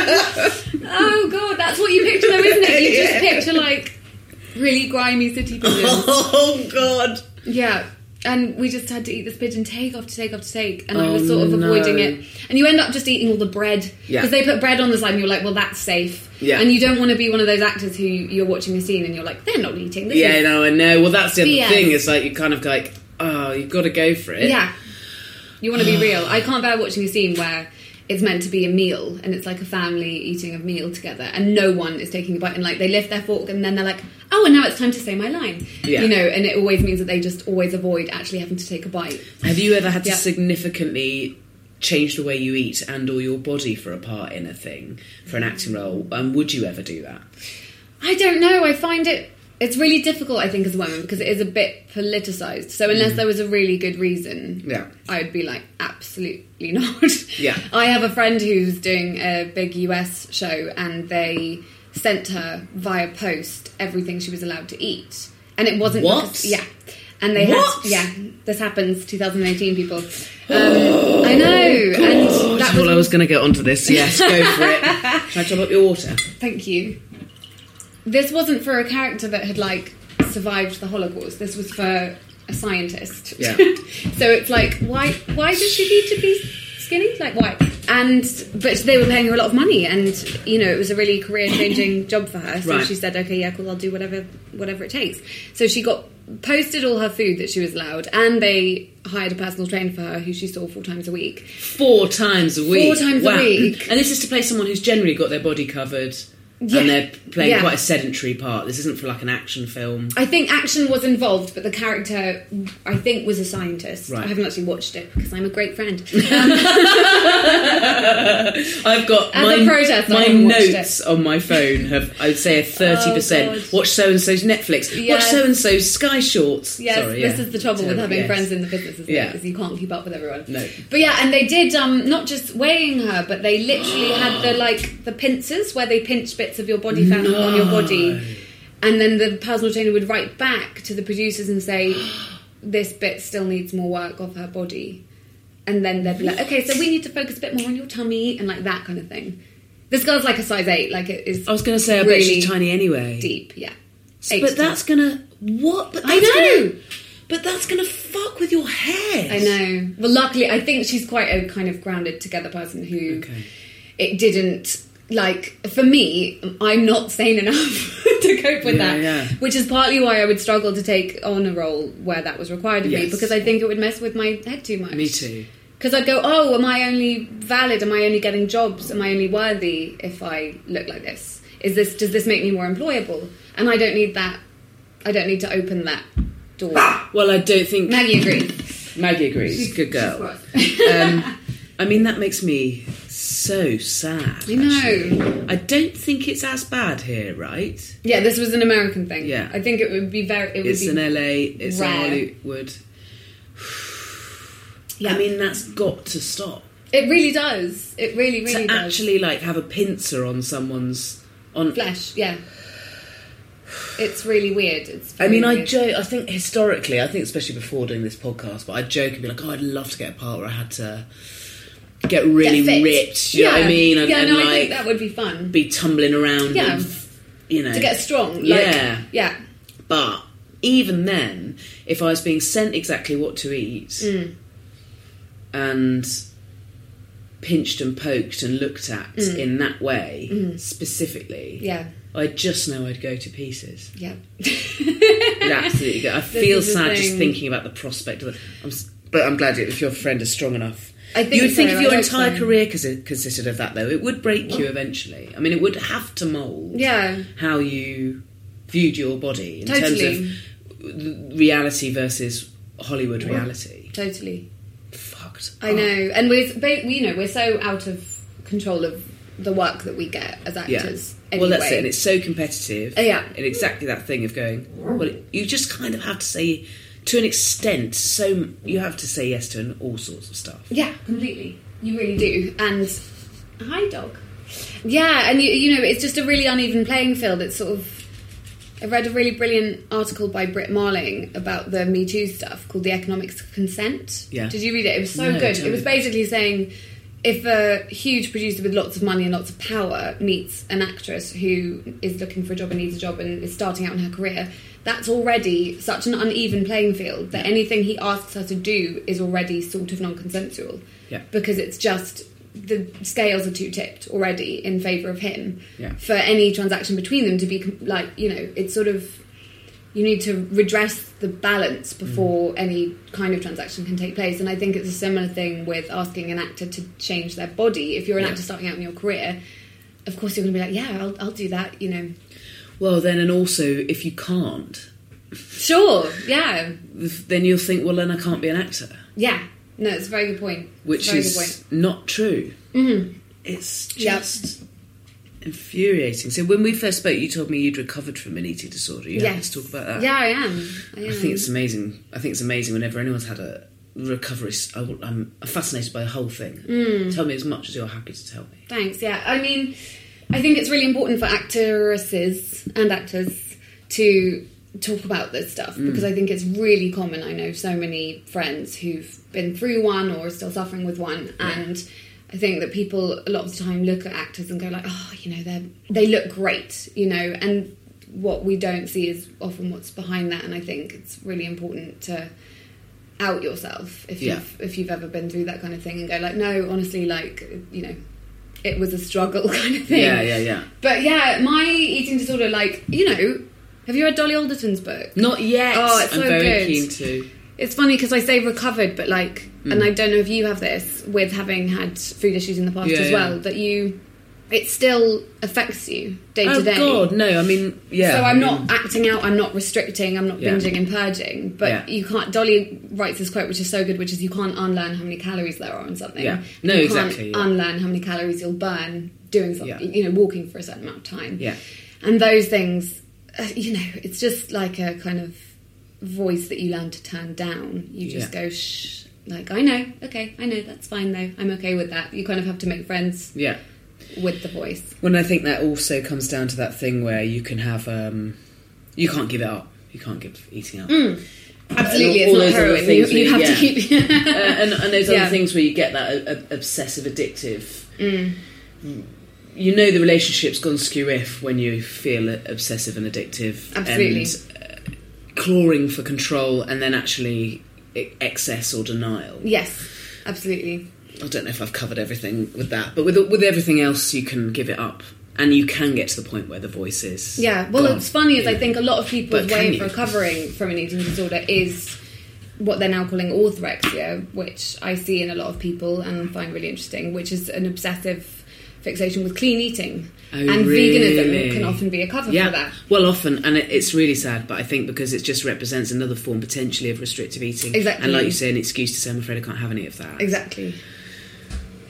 H: god, that's what you picture though, isn't it? You just picture really grimy city pigeons.
F: Oh god.
H: Yeah. And we just had to eat this pigeon take after take after take, and I was sort of avoiding it. And you end up just eating all the bread, because they put bread on the side and you're like, well, that's safe.
F: Yeah.
H: And you don't want to be one of those actors who you're watching a scene and you're like, they're not eating this.
F: I know. Well, that's the other
H: BS.
F: thing. It's like, you kind of like, oh, you've got to go for it.
H: Yeah. You want to be real. I can't bear watching a scene where it's meant to be a meal and it's like a family eating a meal together and no one is taking a bite, and they lift their fork and then they're like, oh, and now it's time to say my line.
F: Yeah.
H: And it always means that they just always avoid actually having to take a bite.
F: Have you ever had to significantly change the way you eat and or your body for a part in a thing, for an acting role? Would you ever do that?
H: I don't know. I find it's really difficult, I think, as a woman, because it is a bit politicised. So unless there was a really good reason, I would be like, absolutely not.
F: Yeah.
H: I have a friend who's doing a big US show, and they sent her via post everything she was allowed to eat. And it wasn't...
F: What?
H: And they had... this happens, 2018, people. I know.
F: God.
H: And that was...
F: I was going to get onto this. Yes, go for it. Shall I top up your water?
H: Thank you. This wasn't for a character that had survived the Holocaust. This was for a scientist.
F: Yeah.
H: So it's like, why does she need to be skinny? Why? But they were paying her a lot of money, and it was a really career-changing job for her. So she said, okay, yeah, cool, I'll do whatever it takes. So she posted all her food that she was allowed, and they hired a personal trainer for her who she saw 4 times a week.
F: 4 times a week?
H: 4 times a week.
F: And this is to play someone who's generally got their body covered. Yeah. And they're playing quite a sedentary part. This isn't for an action film.
H: I think action was involved, but the character, I think, was a scientist.
F: Right.
H: I haven't actually watched it because I'm a great friend.
F: I've got my notes on my phone have, I'd say, a 30%. Watch so-and-so's Netflix. Watch so-and-so's Sky Shorts.
H: Yes,
F: Sorry,
H: this is the trouble with having friends in the business, isn't it? Is you can't keep up with everyone.
F: No.
H: But yeah, and they did, not just weighing her, but they literally had the pincers where they pinch bits of your body fat on your body, and then the personal trainer would write back to the producers and say, this bit still needs more work of her body, and then they'd be like, okay, so we need to focus a bit more on your tummy, and that kind of thing. This girl's like a size 8, it is.
F: I was going to say, I bet she's tiny anyway.
H: Deep, yeah.
F: But that's gonna
H: I know.
F: But that's going to fuck with your head.
H: I know. Well, luckily, I think she's quite a kind of grounded together person who it didn't. For me, I'm not sane enough to cope with that, which is partly why I would struggle to take on a role where that was required of me, because I think it would mess with my head too much.
F: Me too.
H: Because I'd go, oh, am I only valid? Am I only getting jobs? Am I only worthy if I look like this? Does this make me more employable? And I don't need that. I don't need to open that door.
F: Well, I don't think...
H: Maggie agrees.
F: Good girl. I mean, that makes me
I: so sad.
H: I know.
I: Actually. I don't think it's as bad here, right?
H: Yeah, this was an American thing.
I: Yeah.
H: I think it would be
I: It's in LA, it's
H: rare.
I: in Hollywood.
H: Yeah.
I: I mean, that's got to stop.
H: It really does. It really, really
I: to
H: does.
I: actually, like, have a pincer on someone's...
H: flesh, yeah. It's really weird. It's
I: I mean,
H: weird.
I: I joke, I think historically, I think especially before doing this podcast, but I'd joke and be like, oh, I'd love to get a part where I had to get really
H: Get fit.
I: ripped, you know what I mean? And,
H: I
I: like,
H: think that would be fun.
I: be tumbling around
H: Yeah.
I: and, you know...
H: To get strong. Like,
I: Yeah.
H: Yeah.
I: But even then, if I was being sent exactly what to eat and pinched and poked and looked at in that way, specifically,
H: Yeah.
I: I just know I'd go to pieces.
H: Yeah.
I: I'd absolutely go. I feel
H: is the
I: sad just
H: thing.
I: thinking about the prospect of it. But I'm glad if your friend is strong enough.
H: I think
I: you would think
H: so,
I: if
H: I
I: your
H: hope
I: entire
H: so.
I: career consisted of that, though, it would break you eventually. I mean, it would have to mould
H: Yeah.
I: how you viewed your body in
H: Totally.
I: terms of reality versus Hollywood reality.
H: Totally.
I: Fucked.
H: I know. And we're so out of control of the work that we get as actors.
I: Well, that's
H: anyway.
I: it. And it's so competitive.
H: Yeah.
I: And exactly that thing of going, well, you just kind of have to say, to an extent, so you have to say yes to all sorts of stuff.
H: Yeah, completely. You really do. And hi, dog. Yeah, and you know, it's just a really uneven playing field. It's sort of. I read a really brilliant article by Britt Marling about the Me Too stuff called "The Economics of Consent."
I: Yeah.
H: Did you read it? It was so
I: No,
H: good.
I: tell
H: It was
I: me.
H: basically saying if a huge producer with lots of money and lots of power meets an actress who is looking for a job and needs a job and is starting out in her career, that's already such an uneven playing field that anything he asks her to do is already sort of non-consensual.
I: Yeah.
H: Because it's just the scales are too tipped already in favour of him.
I: Yeah.
H: For any transaction between them to be like, you know, it's sort of, you need to redress the balance before any kind of transaction can take place. And I think it's a similar thing with asking an actor to change their body. If you're an actor starting out in your career, of course you're going to be like, yeah, I'll do that, you know.
I: Well, then, and also, if you can't,
H: Sure, yeah.
I: then you'll think, well, then I can't be an actor.
H: Yeah. No, it's a very good point.
I: Which
H: Very
I: is
H: good point.
I: not true. Mm-hmm. It's just infuriating. So when we first spoke, you told me you'd recovered from an eating disorder. You have to talk about that.
H: Yeah, I am.
I: I think it's amazing. I think it's amazing whenever anyone's had a recovery. I'm fascinated by the whole thing. Tell me as much as you're happy to tell me.
H: Thanks, yeah. I mean, I think it's really important for actresses and actors to talk about this stuff because I think it's really common. I know so many friends who've been through one or are still suffering with one, and I think that people a lot of the time look at actors and go like, oh, you know, they look great, you know, and what we don't see is often what's behind that. And I think it's really important to out yourself if you've ever been through that kind of thing and go like, no, honestly, like, you know, it was a struggle kind of thing.
I: Yeah.
H: But yeah, my eating disorder, like, you know, have you read Dolly Alderton's book?
I: Not yet.
H: Oh, it's so
I: I'm very
H: good.
I: keen to.
H: It's funny because I say recovered, but like, and I don't know if you have this with having had food issues in the past as well, that it still affects you day to day.
I: Oh God, no, I mean, yeah.
H: So I'm not acting out, I'm not restricting, I'm not binging and purging, but you can't, Dolly writes this quote which is so good, which is you can't unlearn how many calories there are on something.
I: Yeah. No,
H: you
I: exactly.
H: can't unlearn how many calories you'll burn doing something, you know, walking for a certain amount of time.
I: Yeah.
H: And those things, you know, it's just like a kind of voice that you learn to turn down. You just go, shh, like, I know, okay, I know, that's fine though, I'm okay with that. You kind of have to make friends with the voice.
I: When I think that also comes down to that thing where you can have, you can't give it up. You can't give eating up.
H: Absolutely,
I: all
H: it's not
I: those other
H: heroin.
I: things
H: You have
I: that
H: to keep...
I: and those other things where you get that obsessive addictive... You know the relationship's gone skew if when you feel obsessive and addictive.
H: Absolutely.
I: And clawing for control and then actually excess or denial.
H: Yes, absolutely.
I: I don't know if I've covered everything with that, but with everything else you can give it up. And you can get to the point where the voice is...
H: Yeah, well,
I: gone.
H: what's funny is I think a lot of people's
I: But can
H: way
I: you?
H: of recovering from an eating disorder is what they're now calling orthorexia, which I see in a lot of people and find really interesting, which is an obsessive fixation with clean eating.
I: Oh,
H: and
I: really?
H: veganism can often be a cover for that.
I: Well, often, and it's really sad, but I think because it just represents another form potentially of restrictive eating.
H: Exactly.
I: And like you say, an excuse to say, I'm afraid I can't have any of that.
H: Exactly.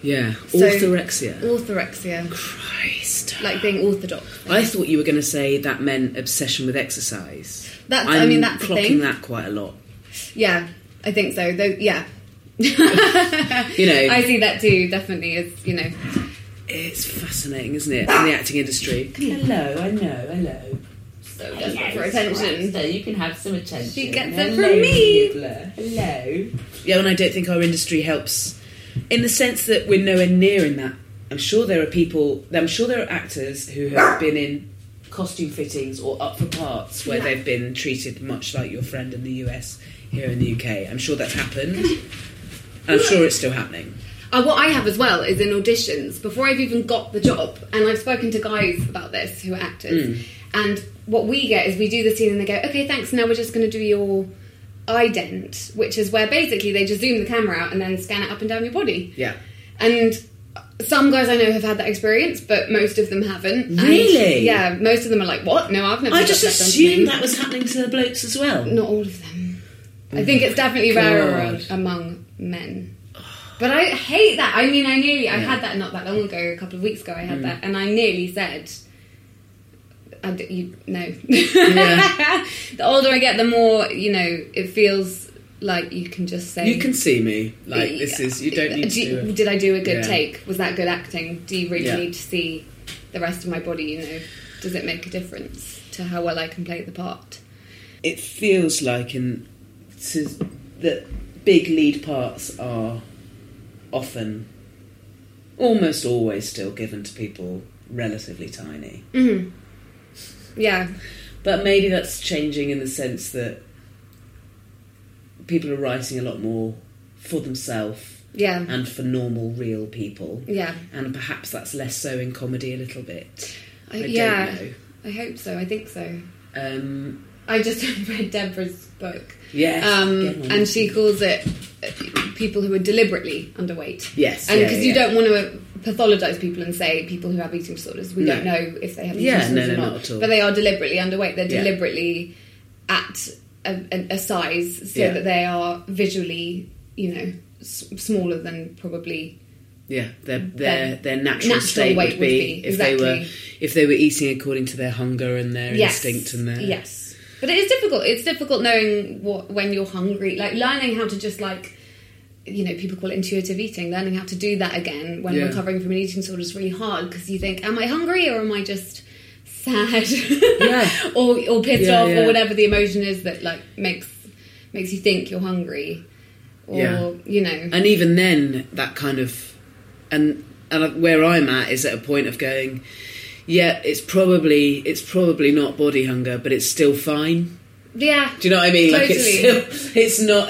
I: Yeah,
H: So-
I: orthorexia.
H: Orthorexia.
I: Christ.
H: Like being orthodox.
I: I thought you were going to say that meant obsession with exercise.
H: That's
I: I'm
H: that's the
I: clocking
H: thing.
I: that quite a lot.
H: Yeah, I think so. Though, yeah.
I: You know,
H: I see that too, definitely, as, you know.
I: it's fascinating, isn't it? In the acting industry. Hello, I know, hello.
H: So desperate for attention.
I: So you can have some attention.
H: She gets it from me.
I: Hello. Yeah, and I don't think our industry helps in the sense that we're nowhere near in that. I'm sure there are actors who have been in costume fittings or up for parts where they've been treated much like your friend in the US here in the UK. I'm sure that's happened. I'm sure it's still happening.
H: What I have as well is in auditions, before I've even got the job, and I've spoken to guys about this who are actors, and what we get is we do the scene and they go, okay, thanks, now we're just going to do your ident, which is where basically they just zoom the camera out and then scan it up and down your body.
I: Yeah.
H: And some guys I know have had that experience, but most of them haven't.
I: Really?
H: And, yeah, most of them are like, what? No, I've never
I: I
H: had
I: just
H: that done to
I: assumed
H: me.
I: that was happening to the blokes as well.
H: Not all of them. I think it's definitely rarer among men. But I hate that. I mean, I had that not that long ago, a couple of weeks ago I had that, and I nearly said, no.
I: Yeah.
H: The older I get, the more, you know, it feels like you can just say...
I: You can see me. Like, this is... You don't need to do it.
H: Did I do a good
I: Yeah.
H: take? Was that good acting? Do you really
I: Yeah.
H: need to see the rest of my body, you know? Does it make a difference to how well I can play the part?
I: It feels like that big lead parts are often, almost always still given to people relatively tiny.
H: Mm-hmm. Yeah.
I: But maybe that's changing in the sense that people are writing a lot more for themselves
H: Yeah.
I: and for normal, real people.
H: Yeah.
I: And perhaps that's less so in comedy a little bit. I
H: yeah.
I: don't know.
H: I hope so. I think so.
I: Um,
H: I just read Deborah's book.
I: Yes.
H: And she calls it people who are deliberately underweight.
I: Yes.
H: And because you don't want to pathologise people and say people who have eating disorders, we
I: No.
H: don't know if they have eating disorders or not.
I: at all.
H: But they are deliberately underweight. They're
I: Yeah.
H: deliberately at a size so
I: Yeah.
H: that they are visually, you know, smaller than probably...
I: Yeah, their natural
H: natural
I: state
H: weight
I: would be if they were eating according to their hunger and their instinct and their
H: Yes. But it is difficult. It's difficult knowing when you're hungry, like learning how to just like, you know, people call it intuitive eating. Learning how to do that again when recovering from an eating disorder is really hard because you think, am I hungry or am I just sad? or pissed off or whatever the emotion is that like makes you think you're hungry, or you know.
I: And even then, that kind of and where I'm at is at a point of going, yeah, it's probably not body hunger, but it's still fine.
H: Yeah.
I: Do you know what I mean?
H: Totally.
I: Like it's not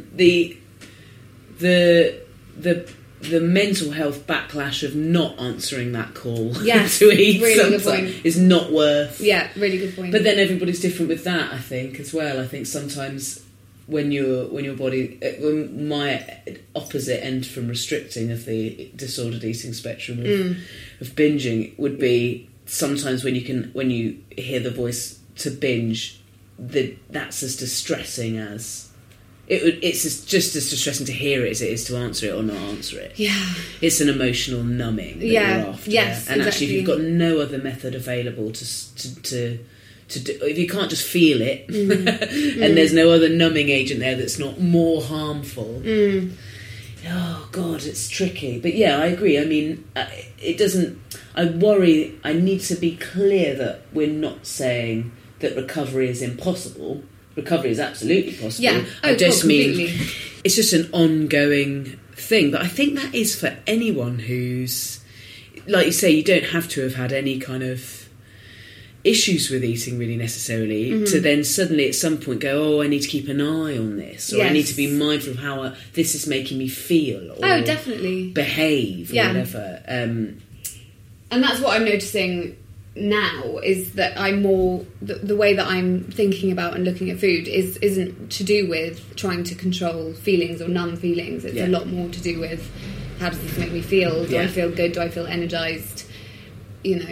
I: the mental health backlash of not answering that call to eat
H: really good
I: something
H: point.
I: is not worth.
H: Yeah, really good point.
I: But then everybody's different with that, I think, as well. I think sometimes when your body, my opposite end from restricting of the disordered eating spectrum of binging would be sometimes when you hear the voice to binge, that's as distressing as it's just as distressing to hear it as it is to answer it or not answer it.
H: Yeah,
I: it's an emotional numbing that you're after.
H: Yes,
I: and
H: exactly.
I: actually, if you've got no other method available to do, if you can't just feel it, and there's no other numbing agent there that's not more harmful. Oh God, it's tricky. But yeah, I agree. I mean, it doesn't. I worry. I need to be clear that we're not saying that recovery is impossible. Recovery is absolutely possible.
H: Yeah.
I: I just
H: completely.
I: mean it's just an ongoing thing. But I think that is for anyone who's, like you say, you don't have to have had any kind of issues with eating really necessarily to then suddenly at some point go, I need to keep an eye on this, or I need to be mindful of how this is making me feel, or
H: definitely
I: behave, or whatever.
H: And that's what I'm noticing now, is that I'm more the way that I'm thinking about and looking at food isn't to do with trying to control feelings or numb feelings. It's a lot more to do with how does this make me feel? Do I feel good? Do I feel energized? You know,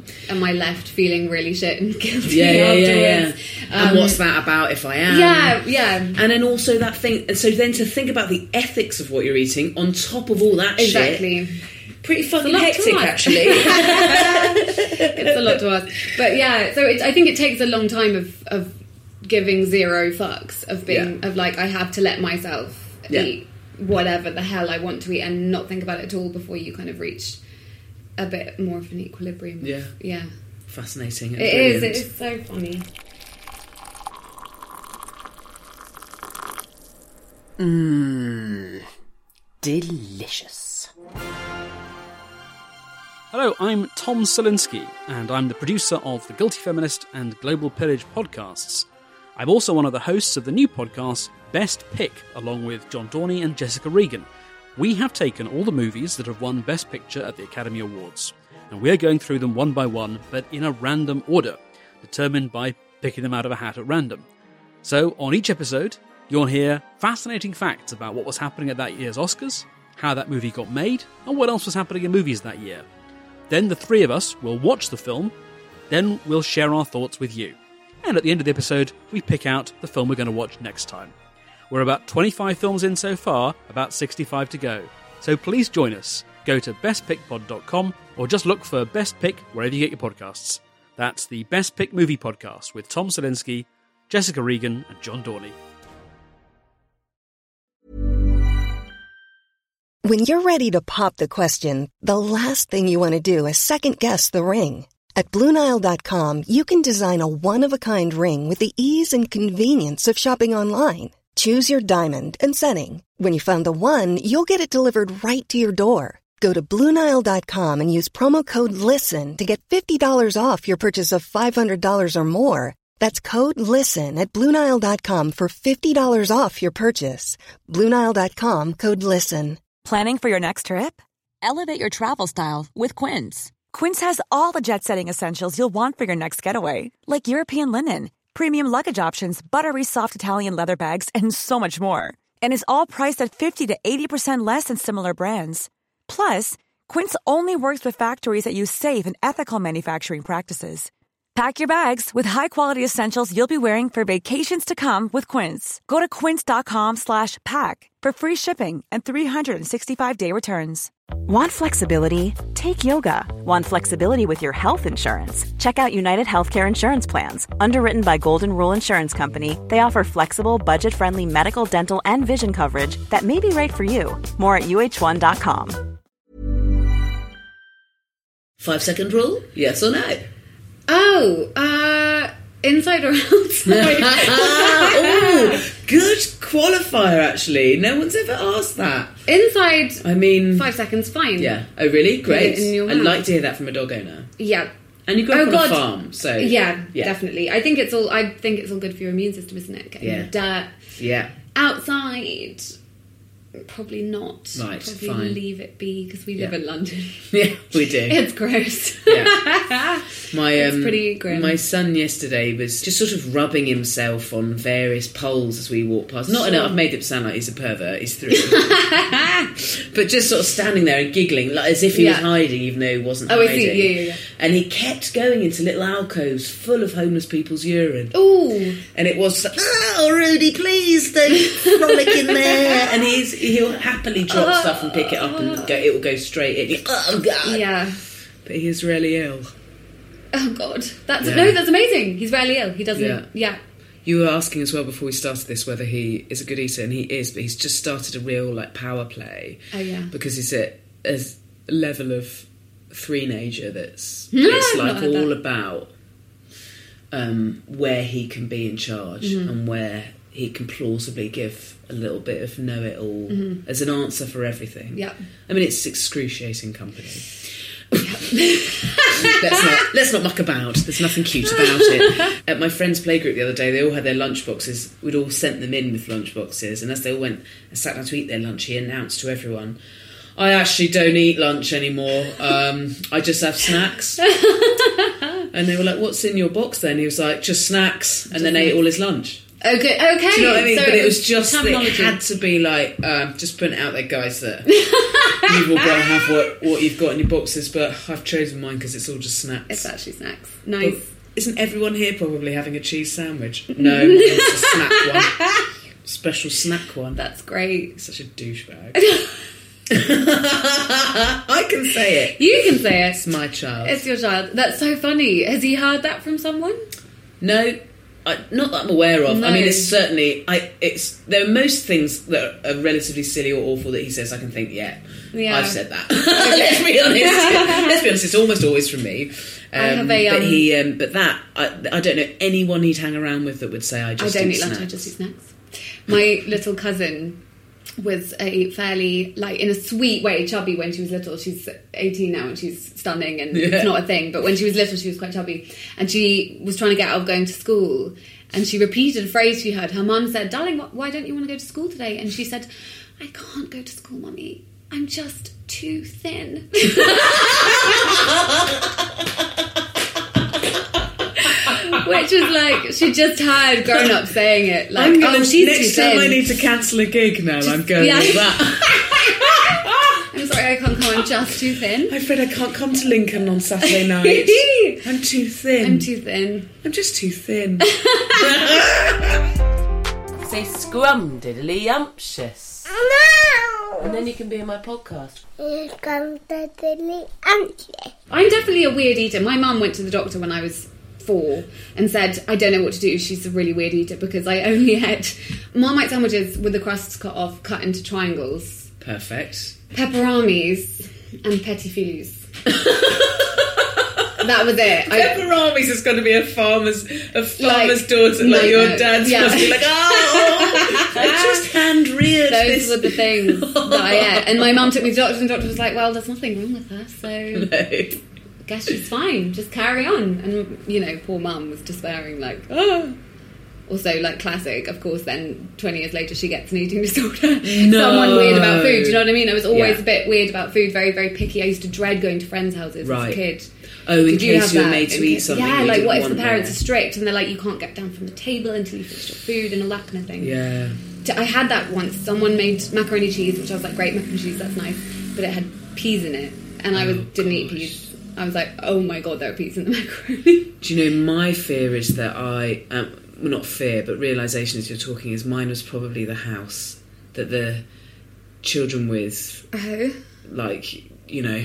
H: am I left feeling really shit and guilty
I: Yeah.
H: afterwards?
I: And what's that about if I am?
H: Yeah.
I: And then also that thing, and so then to think about the ethics of what you're eating on top of all that
H: Exactly.
I: shit. Pretty fucking
H: lot to
I: hectic,
H: ask.
I: actually.
H: It's a lot to ask. But yeah, so I think it takes a long time of giving zero fucks, of being, of like, I have to let myself eat whatever the hell I want to eat and not think about it at all before you kind of reach a bit more of an equilibrium. Yeah.
I: Fascinating.
H: It is. It is so funny.
J: Delicious.
K: Hello, I'm Tom Salinsky, and I'm the producer of the Guilty Feminist and Global Pillage podcasts. I'm also one of the hosts of the new podcast, Best Pick, along with John Dorney and Jessica Regan. We have taken all the movies that have won Best Picture at the Academy Awards, and we're going through them one by one, but in a random order, determined by picking them out of a hat at random. So, on each episode, you'll hear fascinating facts about what was happening at that year's Oscars, how that movie got made, and what else was happening in movies that year. Then the three of us will watch the film, then we'll share our thoughts with you. And at the end of the episode, we pick out the film we're going to watch next time. We're about 25 films in so far, about 65 to go. So please join us. Go to bestpickpod.com or just look for Best Pick wherever you get your podcasts. That's the Best Pick Movie Podcast with Tom Salinsky, Jessica Regan and John Dorney.
L: When you're ready to pop the question, the last thing you want to do is second-guess the ring. At BlueNile.com, you can design a one-of-a-kind ring with the ease and convenience of shopping online. Choose your diamond and setting. When you find the one, you'll get it delivered right to your door. Go to BlueNile.com and use promo code LISTEN to get $50 off your purchase of $500 or more. That's code LISTEN at BlueNile.com for $50 off your purchase. BlueNile.com, code LISTEN.
M: Planning for your next trip? Elevate your travel style with Quince. Quince has all the jet-setting essentials you'll want for your next getaway, like European linen, premium luggage options, buttery soft Italian leather bags, and so much more. And is all priced at 50 to 80% less than similar brands. Plus, Quince only works with factories that use safe and ethical manufacturing practices. Pack your bags with high-quality essentials you'll be wearing for vacations to come with Quince. Go to quince.com/pack for free shipping and 365-day returns.
N: Want flexibility? Take yoga. Want flexibility with your health insurance? Check out United Healthcare Insurance Plans. Underwritten by Golden Rule Insurance Company, they offer flexible, budget-friendly medical, dental, and vision coverage that may be right for you. More at uh1.com.
I: 5 second rule? Yes or no?
H: Inside or outside?
I: Oh, good qualifier, actually. No one's ever asked that.
H: Inside.
I: I mean,
H: 5 seconds, fine.
I: Yeah. Oh, really? Great.
H: In
I: I'd like to hear that from a dog owner.
H: Yeah.
I: And you grew up on a farm, so
H: yeah, definitely. I think it's all good for your immune system, isn't it? Getting the dirt.
I: Yeah.
H: Outside, probably not.
I: Right,
H: probably
I: fine.
H: leave it be because we live in London.
I: Yeah, we do.
H: It's gross.
I: Yeah.
H: It's pretty grim.
I: My son yesterday was just sort of rubbing himself on various poles as we walked past. Not enough. I've made him sound like he's a pervert. He's 3. But just sort of standing there and giggling, like as if he was hiding, even though he wasn't hiding.
H: I see. Yeah.
I: And he kept going into little alcoves full of homeless people's urine.
H: Ooh.
I: And it was, oh, Rudy, please don't frolic in there. And he'll happily drop stuff and pick it up and it will go straight in. Oh, God.
H: Yeah.
I: But he is rarely ill.
H: Oh, God. That's amazing. He's rarely ill. He doesn't... Yeah.
I: You were asking as well before we started this whether he is a good eater, and he is, but he's just started a real power play.
H: Oh, yeah.
I: Because he's at a level of three-nager that's all about where he can be in charge and where he can plausibly give a little bit of know-it-all as an answer for everything.
H: Yeah.
I: I mean, it's excruciating company. Let's not muck about. There's nothing cute about it. At my friend's playgroup the other day, they all had their lunch boxes. We'd all sent them in with lunch boxes, and as they all went and sat down to eat their lunch, he announced to everyone, I actually don't eat lunch anymore. I just have snacks. And they were like, what's in your box then? He was like, just snacks, and then ate all his lunch.
H: Okay.
I: Do you know what I mean?
H: So
I: but it was just that it
H: terminology.
I: had to be like, just putting it out there, guys, that you've all got to have what you've got in your boxes, but I've chosen mine because it's all just snacks.
H: It's actually snacks. Nice.
I: But isn't everyone here probably having a cheese sandwich? No, it's a snack one. Special snack one.
H: That's great.
I: Such a douchebag. I can say it.
H: You can say it.
I: It's my child.
H: It's your child. That's so funny. Has he heard that from someone?
I: No, not that I'm aware of.
H: No.
I: I mean, it's certainly... there are most things that are relatively silly or awful that he says I can think, yeah. I've said that. Let's be honest. It's almost always from me.
H: I have a...
I: But that... I don't know anyone he'd hang around with that would say I just
H: don't
I: eat
H: eat lunch,
I: snacks.
H: I just eat snacks. My little cousin was a fairly, like, in a sweet way, chubby when she was little. She's 18 now and she's stunning and it's not a thing. But when she was little, she was quite chubby. And she was trying to get out of going to school. And she repeated a phrase she heard. Her mum said, "Darling, why don't you want to go to school today?" And she said, "I can't go to school, Mummy. I'm just too thin." Which was like, she just heard grown-ups saying it. Like, she's
I: next
H: too
I: time
H: thin.
I: I need to cancel a gig now, I'm going with that.
H: I'm sorry, I can't come. I'm just too thin.
I: I'm afraid I can't come to Lincoln on Saturday night. I'm too thin.
H: I'm too thin.
I: I'm just too thin.
J: Say scrumdiddly-umptious. And then you can be in my podcast.
H: I'm definitely a weird eater. My mum went to the doctor when I was 4 and said, I don't know what to do. She's a really weird eater because I only had Marmite sandwiches with the crusts cut off, cut into triangles.
I: Perfect.
H: Pepperamis and petit filets. That was it.
I: Pepperamis is going to be a farmer's daughter.
H: No,
I: like your dad's must be like, oh, I just hand reared.
H: Those were the things that I ate. And my mum took me to the doctor, and the doctor was like, well, there's nothing wrong with her, so I guess she's fine. Just carry on. And, you know, poor mum was despairing, like, oh. Also, like, classic, of course, then 20 years later she gets an eating disorder.
I: No.
H: Someone weird about food, do you know what I mean? I was always a bit weird about food, very, very picky. I used to dread going to friends' houses as a kid.
I: Oh, in case you were made to eat something.
H: Yeah,
I: you
H: like, what if
I: didn't
H: the
I: want
H: parents
I: there.
H: are strict and they're like, you can't get down from the table until you finish your food and all that kind of thing.
I: Yeah.
H: I had that once. Someone made macaroni cheese, which I was like, great, macaroni cheese, that's nice. But it had peas in it, and I didn't eat peas. I was like, oh my god, there are peas in the macaroni.
I: Do you know, my fear is that well, not fear, but realisation as you're talking is mine was probably the house that the children with, like, you know,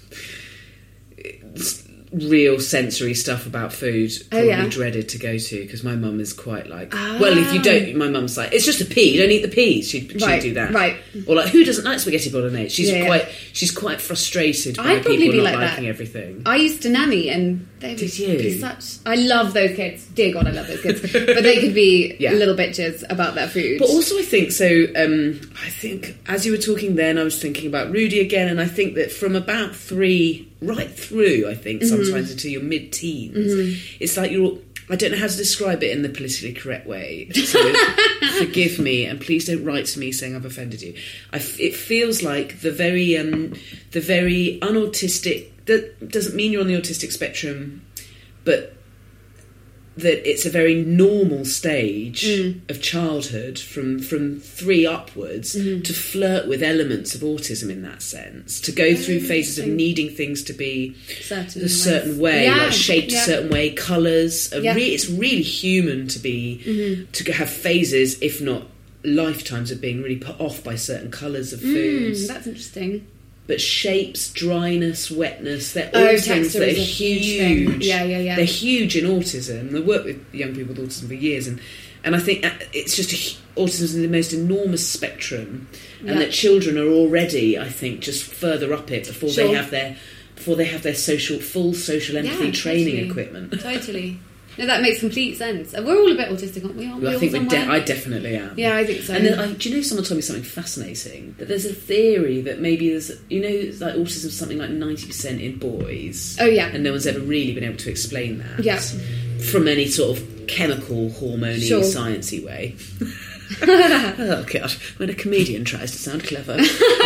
I: real sensory stuff about food probably dreaded to go to, because my mum is quite like, well, if you don't, my mum's like, it's just a pea, you don't eat the peas. She'd do that,
H: right?
I: Or like, who doesn't like spaghetti bolognese? She's quite frustrated by people not liking everything.
H: I used to nanny, and they would be such. I love those kids. Dear God, I love those kids. But they could be little bitches about their food.
I: But also, I think so. I think as you were talking then, I was thinking about Rudy again, and I think that from about 3 right through, I think sometimes until your mid-teens, it's like you're. I don't know how to describe it in the politically correct way, so forgive me, and please don't write to me saying I've offended you. It feels like the very unautistic. That doesn't mean you're on the autistic spectrum, but that it's a very normal stage of childhood from 3 upwards to flirt with elements of autism in that sense, to go through phases of needing things to be a certain way, like shaped a certain way, colours. It's really human to be to have phases, if not lifetimes, of being really put off by certain colours of foods.
H: That's interesting.
I: But shapes, dryness, wetness, they're all things that are huge.
H: Yeah.
I: They're huge in autism. I've worked with young people with autism for years, and I think it's just autism is the most enormous spectrum, and that children are already, I think, just further up it before they have their full social empathy training equipment.
H: Totally. No, that makes complete sense. We're all a bit autistic, aren't we?
I: I think I definitely am.
H: Yeah, I think so.
I: And then, do you know, someone told me something fascinating, that there's a theory that maybe there's, you know, like autism is something like 90% in boys.
H: Oh, yeah.
I: And no one's ever really been able to explain that.
H: Yeah.
I: From any sort of chemical, hormone-y, sciencey way. Oh, God. When a comedian tries to sound clever.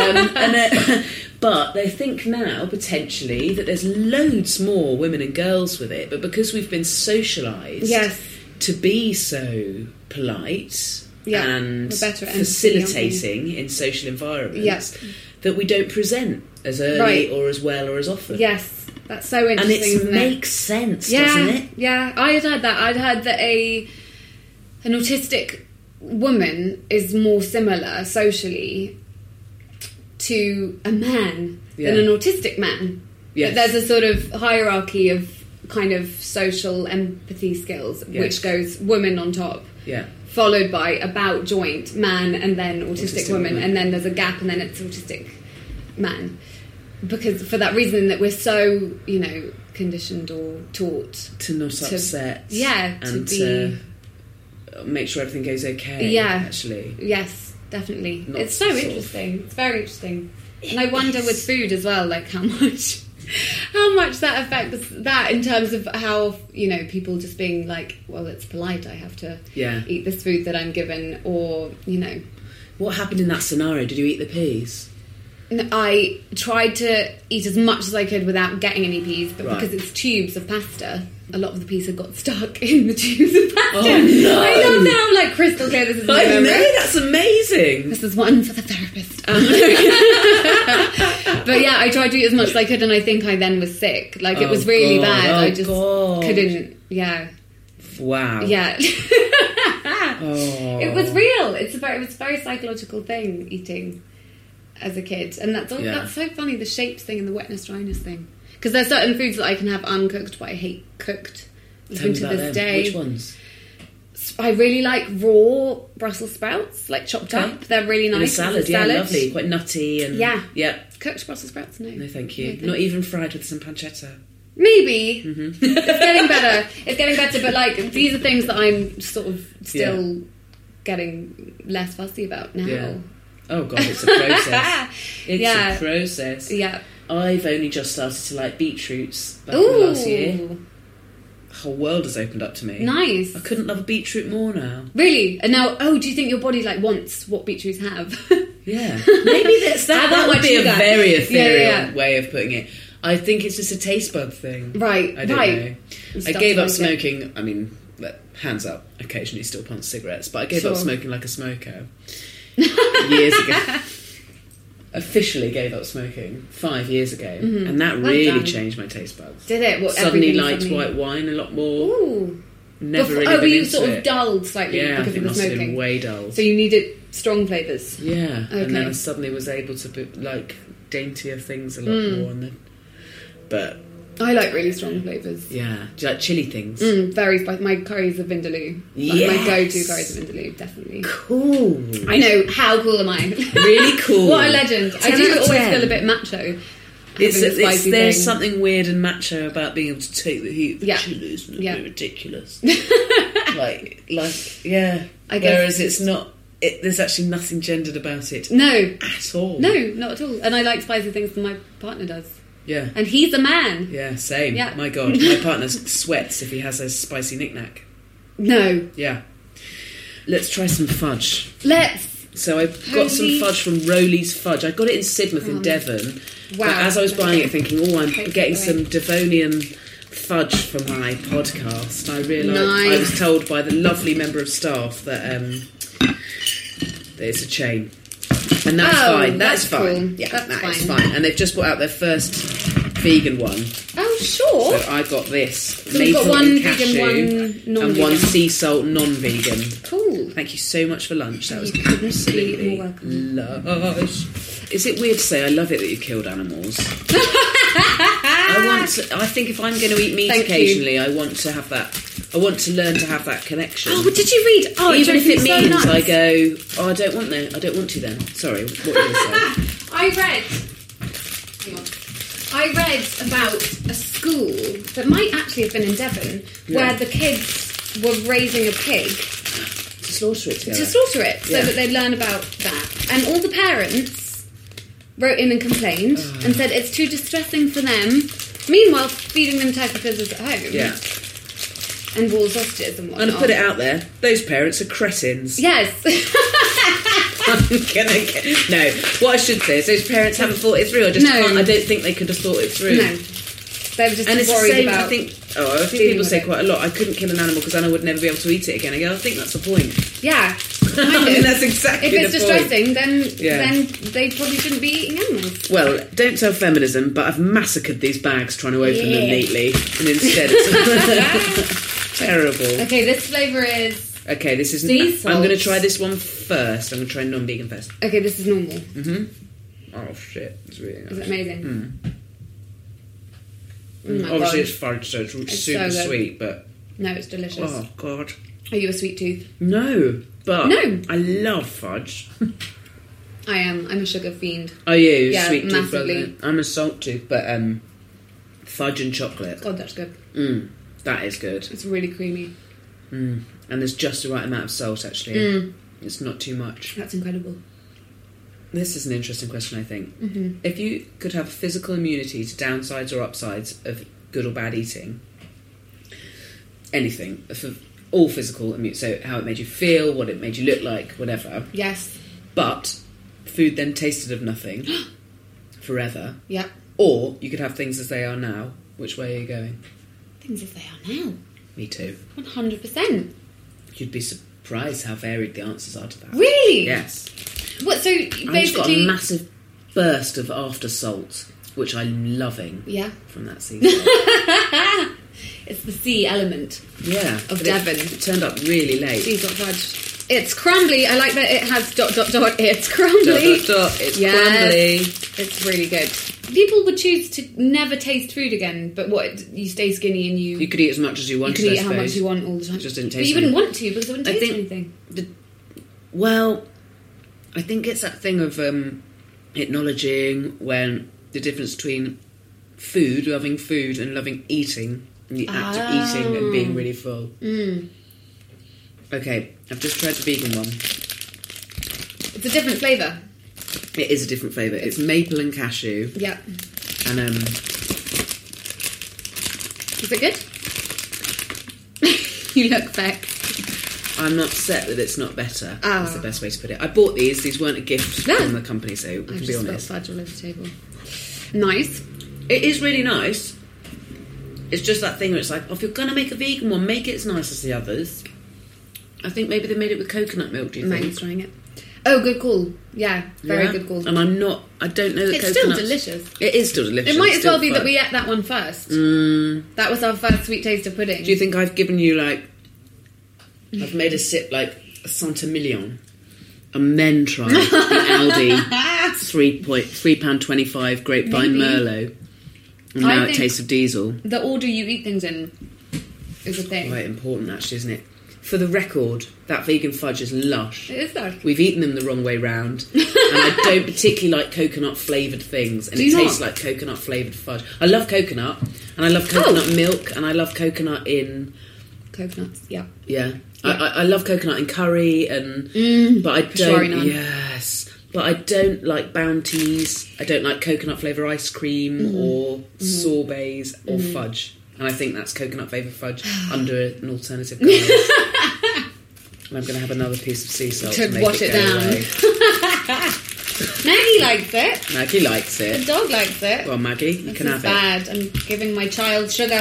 I: But they think now, potentially, that there's loads more women and girls with it, but because we've been socialised to be so polite and
H: we're better at
I: facilitating in social environments that we don't present as early or as well or as often.
H: Yes, that's so interesting.
I: And it makes sense, doesn't it?
H: Yeah, I had heard that. I'd heard that an autistic woman is more similar socially to a man than an autistic man.
I: Yes.
H: There's a sort of hierarchy of kind of social empathy skills, which goes woman on top, followed by about joint man, and then autistic woman, and then there's a gap, and then it's autistic man. Because for that reason that we're so, conditioned or taught
I: to not upset,
H: and
I: to make sure everything goes okay. Actually,
H: yes, definitely. It's so interesting. It's very interesting, and I wonder with food as well, like how much that affects that in terms of how people just being like, well, it's polite, I have to eat this food that I'm given, or
I: what happened in that scenario? Did you eat the peas?
H: I tried to eat as much as I could without getting any peas, but because it's tubes of pasta, a lot of the peas had got stuck in the tubes of pasta.
I: Oh no!
H: I know now, like crystal clear. This is
I: I know, that's amazing.
H: This is one for the therapist. But yeah, I tried to eat as much as I could, and I think I then was sick. Like it was really bad. I just couldn't. Yeah.
I: Wow.
H: Yeah. It was real. It was a very psychological thing, eating as a kid, and that's so funny, the shapes thing and the wetness dryness thing, because there's certain foods that I can have uncooked but I hate cooked even to this day.
I: Which ones?
H: I really like raw Brussels sprouts, like chopped up. They're really nice.
I: In a salad, lovely, quite nutty and
H: cooked Brussels sprouts, no
I: thank you. Not even fried with some pancetta.
H: Maybe. It's getting better. It's getting better, but like these are things that I'm sort of still getting less fussy about now.
I: Oh god, it's a process. It's a process.
H: Yeah.
I: I've only just started to like beetroots back in the last year. The whole world has opened up to me.
H: Nice.
I: I couldn't love a beetroot more now.
H: Really? And now, do you think your body like wants what beetroots have?
I: Yeah. Maybe that would be a very ethereal way of putting it. I think it's just a taste bud thing.
H: Right.
I: I don't know. I gave up smoking. I mean, hands up, occasionally still punch cigarettes, but I gave up smoking like a smoker. Years ago. Officially gave up smoking 5 years ago, and that really changed my taste buds.
H: Did it? What,
I: suddenly liked white wine a lot more.
H: Ooh.
I: Never really been
H: were you
I: into
H: sort of
I: it.
H: dulled slightly because of the smoking?
I: Way dulled.
H: So you needed strong flavours.
I: Yeah, okay. And then I suddenly was able to put like daintier things a lot more. But
H: I like really strong flavours.
I: Yeah. Do you like chili things?
H: Very spicy. My curries of Vindaloo. Like my go-to curries of Vindaloo, definitely.
I: Cool.
H: I know. How cool am I?
I: Really cool.
H: What a legend. I do always feel a bit macho.
I: There's something weird and macho about being able to take the heat of the chilies, and it's ridiculous. I guess. Whereas it's not. There's actually nothing gendered about it.
H: No.
I: At all.
H: No, not at all. And I like spicy things than my partner does.
I: Yeah.
H: And he's a man.
I: Yeah, same.
H: Yeah.
I: My God, my partner sweats if he has a spicy knick-knack.
H: No.
I: Yeah. Let's try some fudge.
H: Let's.
I: So I got some fudge from Rowley's Fudge. I got it in Sidmouth in Devon. Wow. But as I was buying it, thinking, I'm getting some Devonian fudge for my podcast, I realised I was told by the lovely member of staff that it's a chain. And that's fine. That's fine.
H: Cool.
I: Yeah,
H: that's
I: fine. And they've just brought out their first vegan one.
H: Oh, sure.
I: So I got this.
H: So we've got one vegan, one non-vegan.
I: And one sea salt non-vegan.
H: Cool.
I: Thank you so much for lunch. That was
H: absolutely more welcome.
I: Lush. Is it weird to say I love it that you killed animals? I think if I'm going to eat meat occasionally, I want to have that. I want to learn to have that connection.
H: Oh, but did you read? Oh,
I: even if it means
H: so nice.
I: I go, I don't want to then. Sorry, what were you going to say?
H: I read about a school that might actually have been in Devon where the kids were raising a pig
I: to slaughter it together.
H: so that they'd learn about that. And all the parents wrote in and complained and said it's too distressing for them. Meanwhile, feeding them turkey pizzas at home.
I: Yeah.
H: And raw sausages and whatnot.
I: And I put it out there, those parents are cretins.
H: Yes.
I: No, what I should say is those parents haven't thought it through. I don't think they could have thought it through.
H: No. They were just
I: and it's the
H: worried
I: same,
H: about.
I: I think people say quite a lot, I couldn't kill an animal because then I would never be able to eat it again. I go, I think that's the point.
H: Yeah.
I: I mean, that's exactly the point.
H: If it's distressing, then they probably shouldn't be eating animals.
I: Well, don't tell feminism, but I've massacred these bags trying to open them neatly, and instead it's terrible.
H: Okay, this flavour is...
I: Okay, this is...
H: sea salt.
I: I'm going to try this one first. I'm going to try non-vegan first.
H: Okay, this is normal.
I: Mm-hmm. Oh, shit. It's really nice.
H: Is it amazing?
I: Obviously, it's fudge, so it's super
H: so
I: sweet, but...
H: No, it's delicious.
I: Oh, God.
H: Are you a sweet tooth?
I: No, but...
H: No.
I: I love fudge.
H: I am. I'm a sugar fiend.
I: Are you?
H: Yeah,
I: Sweet
H: massively.
I: tooth? I'm a salt tooth, but fudge and chocolate.
H: God, that's good.
I: That is good.
H: It's really creamy.
I: And there's just the right amount of salt, actually. It's not too much.
H: That's incredible.
I: This is an interesting question, I think.
H: Mm-hmm.
I: If you could have physical immunity to downsides or upsides of good or bad eating, anything, for all physical, so how it made you feel, what it made you look like, whatever.
H: Yes.
I: But food then tasted of nothing forever.
H: Yeah.
I: Or you could have things as they are now. Which way are you going?
H: Things as they are now.
I: Me too.
H: 100%.
I: You'd be surprised how varied the answers are to that.
H: Really?
I: Yes.
H: What? So basically,
I: I've just got a massive burst of after salt, which I'm loving.
H: Yeah.
I: From that season.
H: It's the sea element.
I: Yeah.
H: Of Devon.
I: It turned up really late.
H: Cheese got fudge. It's crumbly. I like that it has ... It's crumbly. ...
I: It's crumbly.
H: It's really good. People would choose to never taste food again, but you stay skinny and you
I: could eat as much as you wanted.
H: You could eat how much you want all the time.
I: It just didn't taste.
H: But you wouldn't want to because it wouldn't taste anything.
I: I think it's that thing of acknowledging when the difference between loving food and loving eating, and the act of eating and being really full. Okay, I've just tried the vegan one.
H: It's a different flavour.
I: It is a different flavour. It's maple and cashew.
H: Yeah.
I: And
H: is it good? You look vexed.
I: I'm upset that it's not better. That's the best way to put it. I bought these. These weren't a gift from the company, so we can be honest.
H: Fudge all over the table. Nice.
I: It is really nice. It's just that thing where it's like, if you're going to make a vegan one, make it as nice as the others. I think maybe they made it with coconut milk, do you think?
H: Maggie's trying it. Oh, good call. Yeah, very good call.
I: And I don't know that
H: it's still delicious.
I: It is still delicious.
H: It might as well be that we ate that one first. That was our first sweet taste of pudding.
I: Do you think I've given you, I've made a sip like a Saint-Emilion and then tried the Aldi £3.25 Grapevine Merlot, and now it tastes of diesel.
H: The order you eat things in is a thing.
I: Quite important, actually, isn't it? For the record, that vegan fudge is lush.
H: It is lush.
I: We've eaten them the wrong way round. And I don't particularly like coconut-flavoured things. And it tastes like coconut-flavoured fudge. I love coconut. And I love coconut milk. And I love coconut in...
H: Coconuts, yeah.
I: Yeah. I love coconut in curry. But I don't... Yes. But I don't like Bounties. I don't like coconut-flavour ice cream or sorbets or fudge. And I think that's coconut flavoured fudge under an alternative colour. And I'm going to have another piece of sea salt to
H: wash it down. Maggie likes it.
I: Maggie likes it.
H: The dog likes it.
I: Well, Maggie, you can have
H: bad. I'm giving my child sugar.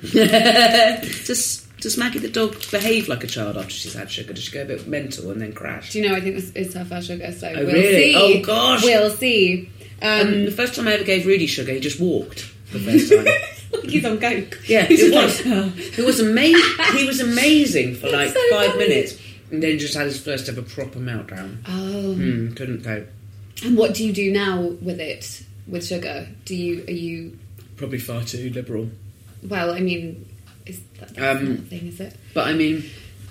I: Does Maggie the dog behave like a child after she's had sugar? Does she go a bit mental and then crash?
H: Do you know, I think this is her first sugar, so we'll
I: really?
H: see.
I: Oh, gosh.
H: We'll see.
I: The first time I ever gave Rudy sugar, he just walked the first time.
H: He's on coke.
I: Yeah, it was. It was amazing. He was amazing for like 5 minutes, and then just had his first ever proper meltdown.
H: Oh,
I: couldn't cope.
H: And what do you do now with it, with sugar? Are you
I: probably far too liberal?
H: Well, I mean, that's not a thing, is it?
I: But I mean,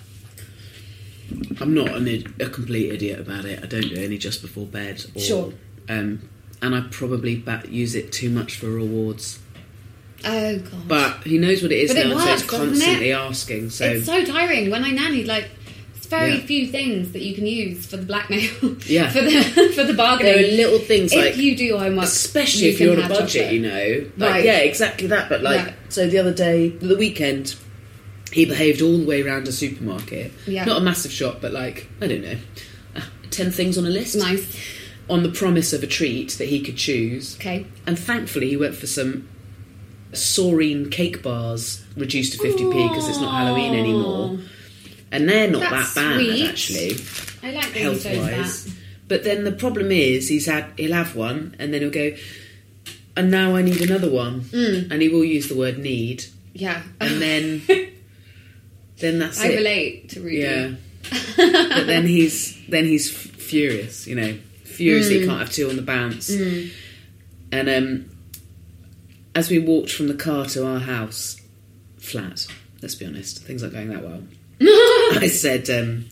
I: I'm not a complete idiot about it. I don't do any just before bed.
H: Sure.
I: And I probably use it too much for rewards.
H: Oh, God.
I: But he knows what it is now, so it's constantly
H: doesn't it?
I: Asking. So
H: it's so tiring. When I nannied, it's very few things that you can use for the blackmail.
I: Yeah.
H: for the bargaining.
I: There are little things
H: if you do your homework.
I: Especially if you're on a budget,
H: chocolate.
I: Right. Yeah, exactly that. But so the other weekend, he behaved all the way around a supermarket.
H: Yeah.
I: Not a massive shop, but I don't know, 10 things on a list.
H: Nice.
I: On the promise of a treat that he could choose.
H: Okay.
I: And thankfully he went for some Saurine cake bars reduced to 50p because it's not Halloween anymore. And they're not
H: That's
I: that bad,
H: sweet.
I: actually,
H: I like when he does
I: health-wise.
H: that.
I: But then the problem is he'll have one and then he'll go, and now I need another one. And he will use the word need.
H: Yeah.
I: And then that's
H: I
I: it.
H: relate to Rudy.
I: Yeah. But then he's furious, you know. Furious that he can't have two on the bounce. And as we walked from the car to our house, flat, let's be honest, things aren't going that well. I said,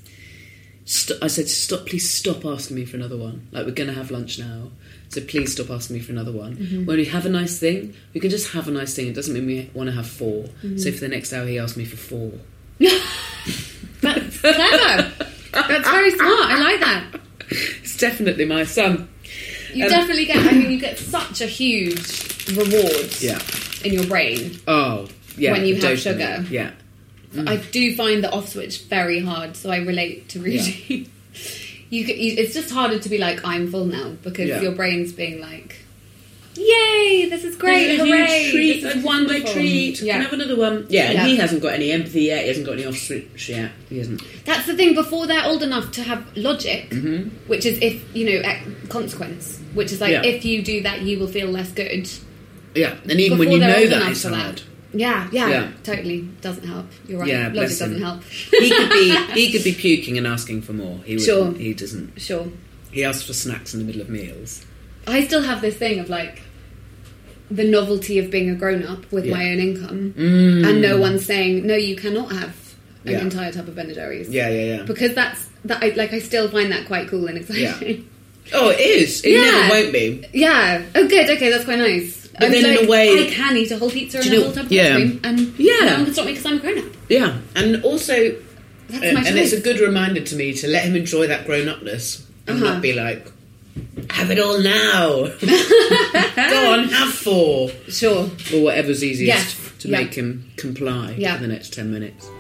I: stop, please stop asking me for another one. Like, we're going to have lunch now, so please stop asking me for another one. When we have a nice thing, we can just have a nice thing. It doesn't mean we want to have 4. So for the next hour, he asked me for 4.
H: That's clever. That's very smart. I like that.
I: It's definitely my son.
H: You definitely get, I mean, you get such a huge reward in your brain.
I: Oh, yeah.
H: When you have
I: dopamine.
H: sugar.
I: Yeah.
H: I do find the off switch very hard, so I relate to Rudy. It's just harder to be like, I'm full now, because your brain's being like, yay, this is great, hooray,
I: treat.
H: this is wonderful.
I: My treat.
H: Yeah.
I: Can I have another one? Yeah, and he hasn't got any empathy yet, he hasn't got any off switch yet. He hasn't.
H: That's the thing, before they're old enough to have logic, which is if, consequence, which is like, if you do that, you will feel less good.
I: Yeah, and even when
H: Before
I: you
H: they're
I: know
H: old
I: that
H: enough
I: it's
H: for
I: hard.
H: that. Yeah, totally. Doesn't help. You're right.
I: Yeah,
H: logic doesn't help.
I: he could be puking and asking for more. He doesn't.
H: Sure.
I: He asks for snacks in the middle of meals.
H: I still have this thing of like the novelty of being a grown-up with my own income and no one saying, no, you cannot have an entire tub of Ben & Jerry's.
I: Yeah.
H: Because I still find that quite cool and exciting.
I: Oh, it is. It never won't be.
H: Yeah. Oh, good. Okay, that's quite nice.
I: But then in a way,
H: I can eat a whole pizza and a whole tub of ice cream, and no one can stop me because I'm a grown-up.
I: Yeah, and also,
H: That's my
I: and
H: choice.
I: it's a good reminder to me to let him enjoy that grown-upness and not be like, have it all now. Go on, have 4.
H: Sure.
I: Or whatever's easiest to make him comply for the next 10 minutes.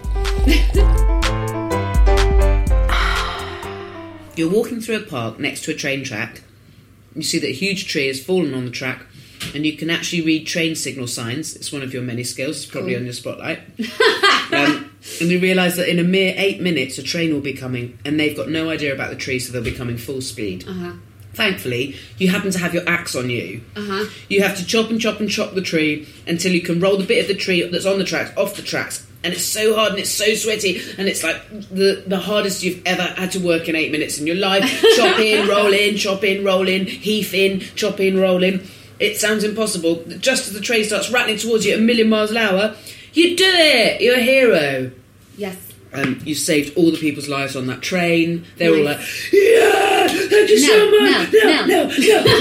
I: You're walking through a park next to a train track. You see that a huge tree has fallen on the track, and you can actually read train signal signs. It's one of your many skills. It's probably on your spotlight. And you realise that in a mere 8 minutes, a train will be coming, and they've got no idea about the tree, so they'll be coming full speed. Thankfully, you happen to have your axe on you. You have to chop and chop and chop the tree until you can roll the bit of the tree that's on the tracks off the tracks. And it's so hard and it's so sweaty, and it's like the hardest you've ever had to work in 8 minutes in your life. Chop in, roll in, chop in, roll in, heave in, chop in, roll in. It sounds impossible. Just as the train starts rattling towards you at 1,000,000 miles an hour, you do it! You're a hero.
H: Yes.
I: You saved all the people's lives on that train. They're all like, yeah, thank you so much. No.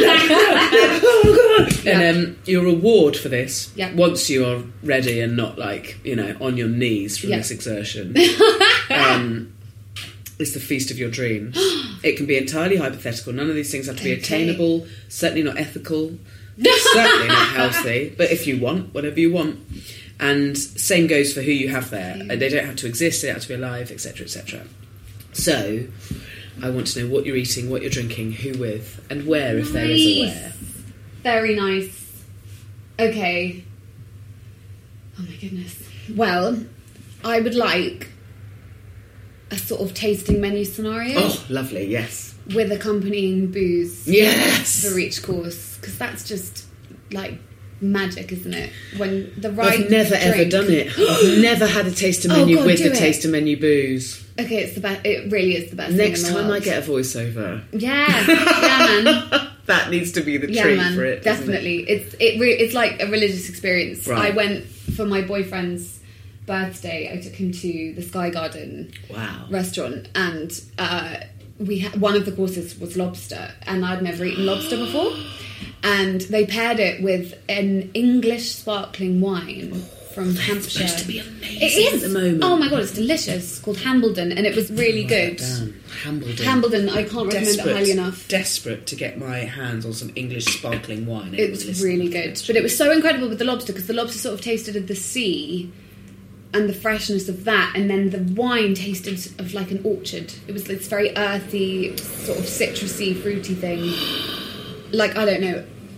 I: Oh, God. And your reward for this, once you are ready and not like, on your knees from this exertion, is the feast of your dreams. It can be entirely hypothetical. None of these things have to be attainable, certainly not ethical, certainly not healthy, but if you want, whatever you want. And same goes for who you have there. They don't have to exist, they have to be alive, etc, etc. So, I want to know what you're eating, what you're drinking, who with, and where, if there is a where.
H: Very nice. Okay. Oh my goodness. Well, I would like a sort of tasting menu scenario.
I: Oh, lovely, yes.
H: With accompanying booze.
I: Yes!
H: For each course. Because that's just, like, magic, isn't it? When the right
I: I've never
H: drink.
I: ever done it. I've never had a taster menu with the taster menu booze.
H: Okay, it's the best. It really is the best.
I: Next
H: thing in the
I: time
H: world.
I: I get a voiceover.
H: Yeah, man.
I: That needs to be the treat for it.
H: Definitely, it's like a religious experience.
I: Right.
H: I went for my boyfriend's birthday. I took him to the Sky Garden restaurant, and one of the courses was lobster, and I'd never eaten lobster before. And they paired it with an English sparkling wine from Hampshire.
I: It's supposed to be amazing.
H: It is
I: at the moment.
H: Oh my god, it's delicious. It's called Hambledon, and it was really good. Hambledon. I can't recommend it highly enough.
I: Desperate to get my hands on some English sparkling wine.
H: It was really good, but it was so incredible with the lobster because the lobster sort of tasted of the sea and the freshness of that, and then the wine tasted of like an orchard. It was this very earthy, sort of citrusy, fruity thing. Like, I don't know,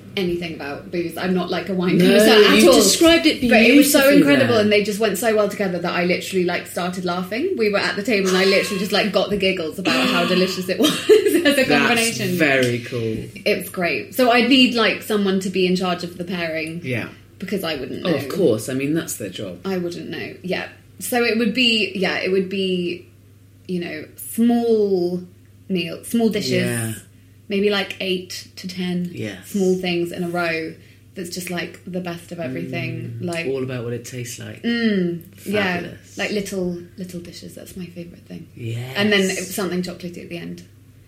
H: anything about booze. I'm not like a wine
I: No,
H: connoisseur at all.
I: you described it
H: But it was so
I: beautifully
H: incredible,
I: there.
H: and they just went so well together that I literally like started laughing. We were at the table, and I literally just like got the giggles about how delicious it was as a combination.
I: That's very cool.
H: It's great. So I'd need like someone to be in charge of the pairing.
I: Yeah.
H: Because I wouldn't know.
I: Oh, of course. I mean, that's their job.
H: I wouldn't know. Yeah. So it would be, you know, small dishes.
I: Yeah.
H: Maybe like 8 to 10
I: Yes.
H: small things in a row. That's just like the best of everything. Like
I: All about what it tastes like.
H: yeah,
I: Fabulous.
H: like little dishes. That's my favourite thing.
I: Yes.
H: And then something chocolatey at the end.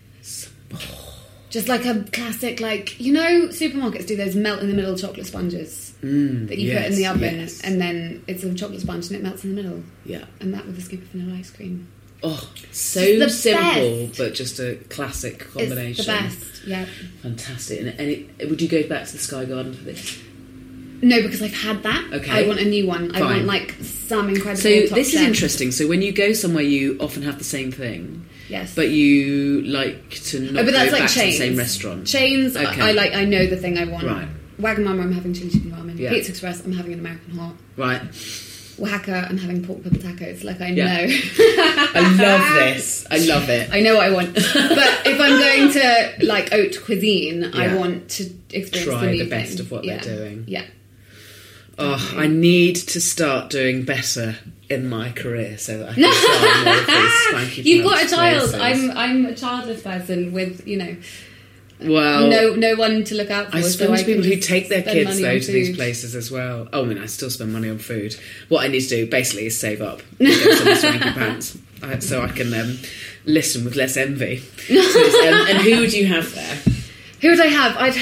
H: Just like a classic, like, you know, supermarkets do those melt in the middle chocolate sponges that you put in the oven, and then it's a chocolate sponge and it melts in the middle.
I: Yeah.
H: And that with a scoop of vanilla ice cream.
I: Oh, so
H: The
I: simple,
H: best.
I: but just a classic combination.
H: It's the best, yeah.
I: Fantastic. And would you go back to the Sky Garden for this?
H: No, because I've had that.
I: Okay.
H: I want a new one. I
I: Fine.
H: want like some incredible
I: So
H: top
I: this is
H: chef.
I: interesting. So when you go somewhere, you often have the same thing.
H: Yes.
I: But you like to not
H: but that's
I: go
H: like
I: back
H: chains.
I: to the same restaurant.
H: Chains,
I: Okay.
H: I know the thing I want.
I: Right.
H: Wagamama, I'm having chili chicken ramen.
I: Yeah.
H: Pizza Express, I'm having an American hot.
I: Right.
H: Oaxaca, I'm having pork pepper tacos. Like, I know.
I: Yeah. I love this. I love it.
H: I know what I want. But if I'm going to, like, haute cuisine, I
I: Yeah.
H: want to experience
I: Try
H: the new
I: the best
H: thing.
I: of what they're doing.
H: Yeah.
I: Oh, I need to start doing better in my career so that I can try more of these swanky
H: You've got a
I: fancy
H: child.
I: places.
H: I'm a childless person with, you know,
I: Well,
H: no one to look out for.
I: I
H: so
I: spoke to
H: can
I: people who
H: just
I: take their
H: spend
I: kids
H: money
I: though
H: on
I: to these
H: food.
I: places as well. Oh, I mean, I still spend money on food. What I need to do basically is save up and get some swanky pants so I can listen with less envy. So and who would you have there?
H: Who would I have? I'd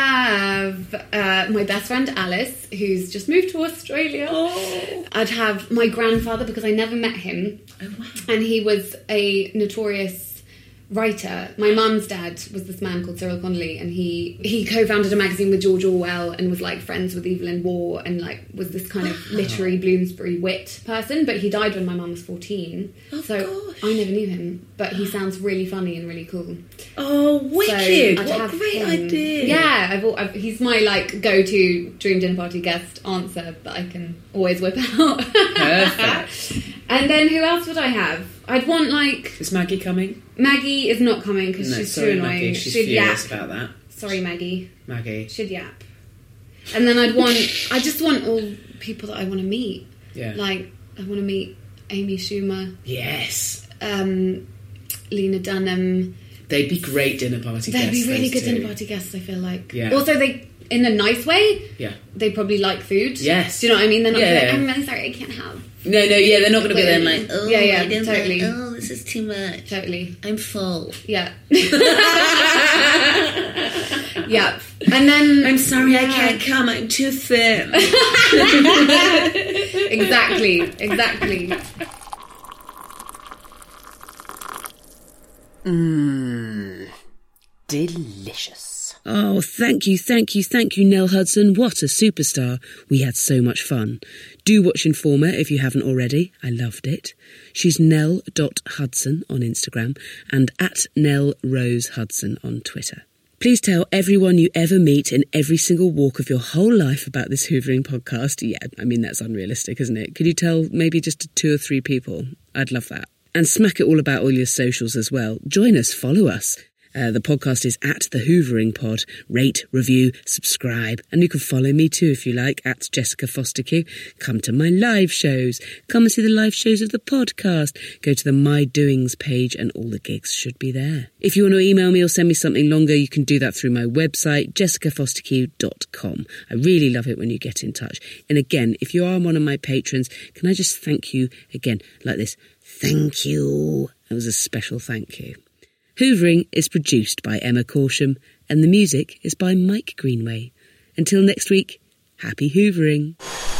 H: have my best friend Alice, who's just moved to Australia.
I: Oh.
H: I'd have my grandfather, because I never met him.
I: Oh, wow.
H: And he was a notorious writer. My mum's dad was this man called Cyril Connolly, and he co-founded a magazine with George Orwell and was like friends with Evelyn Waugh, and like was this kind of literary Bloomsbury wit person. But he died when my mum was 14. So I never knew him, but he sounds really funny and really cool.
I: Oh, wicked!
H: So I'd
I: what
H: have
I: a great
H: him.
I: idea!
H: Yeah, he's my like go-to dream dinner party guest answer that I can always whip out.
I: Perfect.
H: And then who else would I have? I'd want like...
I: Is Maggie coming?
H: Maggie is not coming because
I: No,
H: she's
I: sorry,
H: too annoying.
I: Maggie. She's
H: She'd
I: furious
H: yap.
I: about that.
H: Sorry, Maggie.
I: Maggie.
H: She'd yap. And then I just want all people that I want to meet.
I: Yeah.
H: Like, I want to meet Amy Schumer.
I: Yes.
H: Lena Dunham.
I: They'd be great dinner party guests.
H: They'd be really
I: those
H: good dinner
I: two.
H: party guests, I feel like.
I: Yeah.
H: Also, they, in a nice way,
I: Yeah.
H: they probably like food.
I: Yes.
H: Do you know what I mean? They're not
I: Yeah.
H: like, I'm really sorry, I can't have.
I: No, yeah, they're not going to be there and like, oh,
H: yeah,
I: I don't
H: totally.
I: like, oh, this is too much.
H: Totally.
I: I'm full.
H: Yeah. Yeah. And then...
I: I'm sorry, I can't come, I'm too thin.
H: Exactly.
A: Delicious.
G: Oh, thank you, Nell Hudson. What a superstar. We had so much fun. Do watch Informer if you haven't already. I loved it. She's nell.hudson on Instagram and at Nell Rose Hudson on Twitter. Please tell everyone you ever meet in every single walk of your whole life about this Hoovering podcast. Yeah, I mean, that's unrealistic, isn't it? Could you tell maybe just 2 or 3 people? I'd love that. And smack it all about all your socials as well. Join us, follow us. The podcast is at The Hoovering Pod. Rate, review, subscribe. And you can follow me too if you like, at Jessica Fosterq. Come to my live shows. Come and see the live shows of the podcast. Go to the My Doings page and all the gigs should be there. If you want to email me or send me something longer, you can do that through my website, jessicafosterq.com. I really love it when you get in touch. And again, if you are one of my patrons, can I just thank you again like this? Thank you. That was a special thank you. Hoovering is produced by Emma Corsham and the music is by Mike Greenway. Until next week, happy Hoovering.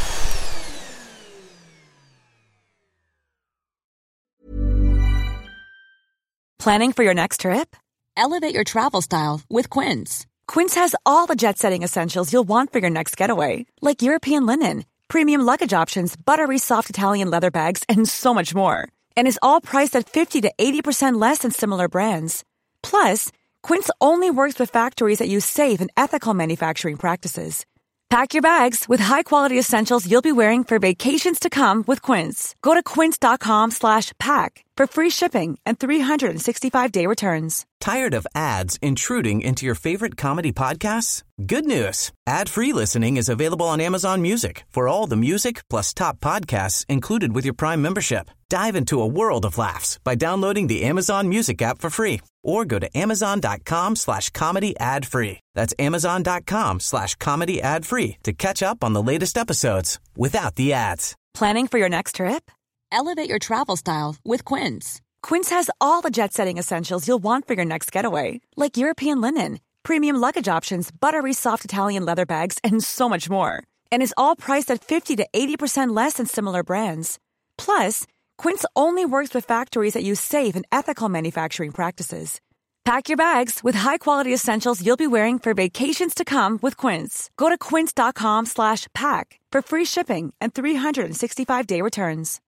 M: Planning for your next trip? Elevate your travel style with Quince. Quince has all the jet-setting essentials you'll want for your next getaway, like European linen, premium luggage options, buttery soft Italian leather bags, and so much more. And is all priced at 50 to 80% less than similar brands. Plus, Quince only works with factories that use safe and ethical manufacturing practices. Pack your bags with high-quality essentials you'll be wearing for vacations to come with Quince. Go to quince.com/pack for free shipping and 365-day returns.
O: Tired of ads intruding into your favorite comedy podcasts? Good news. Ad-free listening is available on Amazon Music for all the music plus top podcasts included with your Prime membership. Dive into a world of laughs by downloading the Amazon Music app for free or go to amazon.com/comedy ad-free. That's amazon.com/comedy ad-free to catch up on the latest episodes without the ads.
M: Planning for your next trip?
B: Elevate your travel style with Quince.
M: Quince has all the jet-setting essentials you'll want for your next getaway, like European linen, premium luggage options, buttery soft Italian leather bags, and so much more. And is all priced at 50 to 80% less than similar brands. Plus, Quince only works with factories that use safe and ethical manufacturing practices. Pack your bags with high-quality essentials you'll be wearing for vacations to come with Quince. Go to quince.com/pack for free shipping and 365-day returns.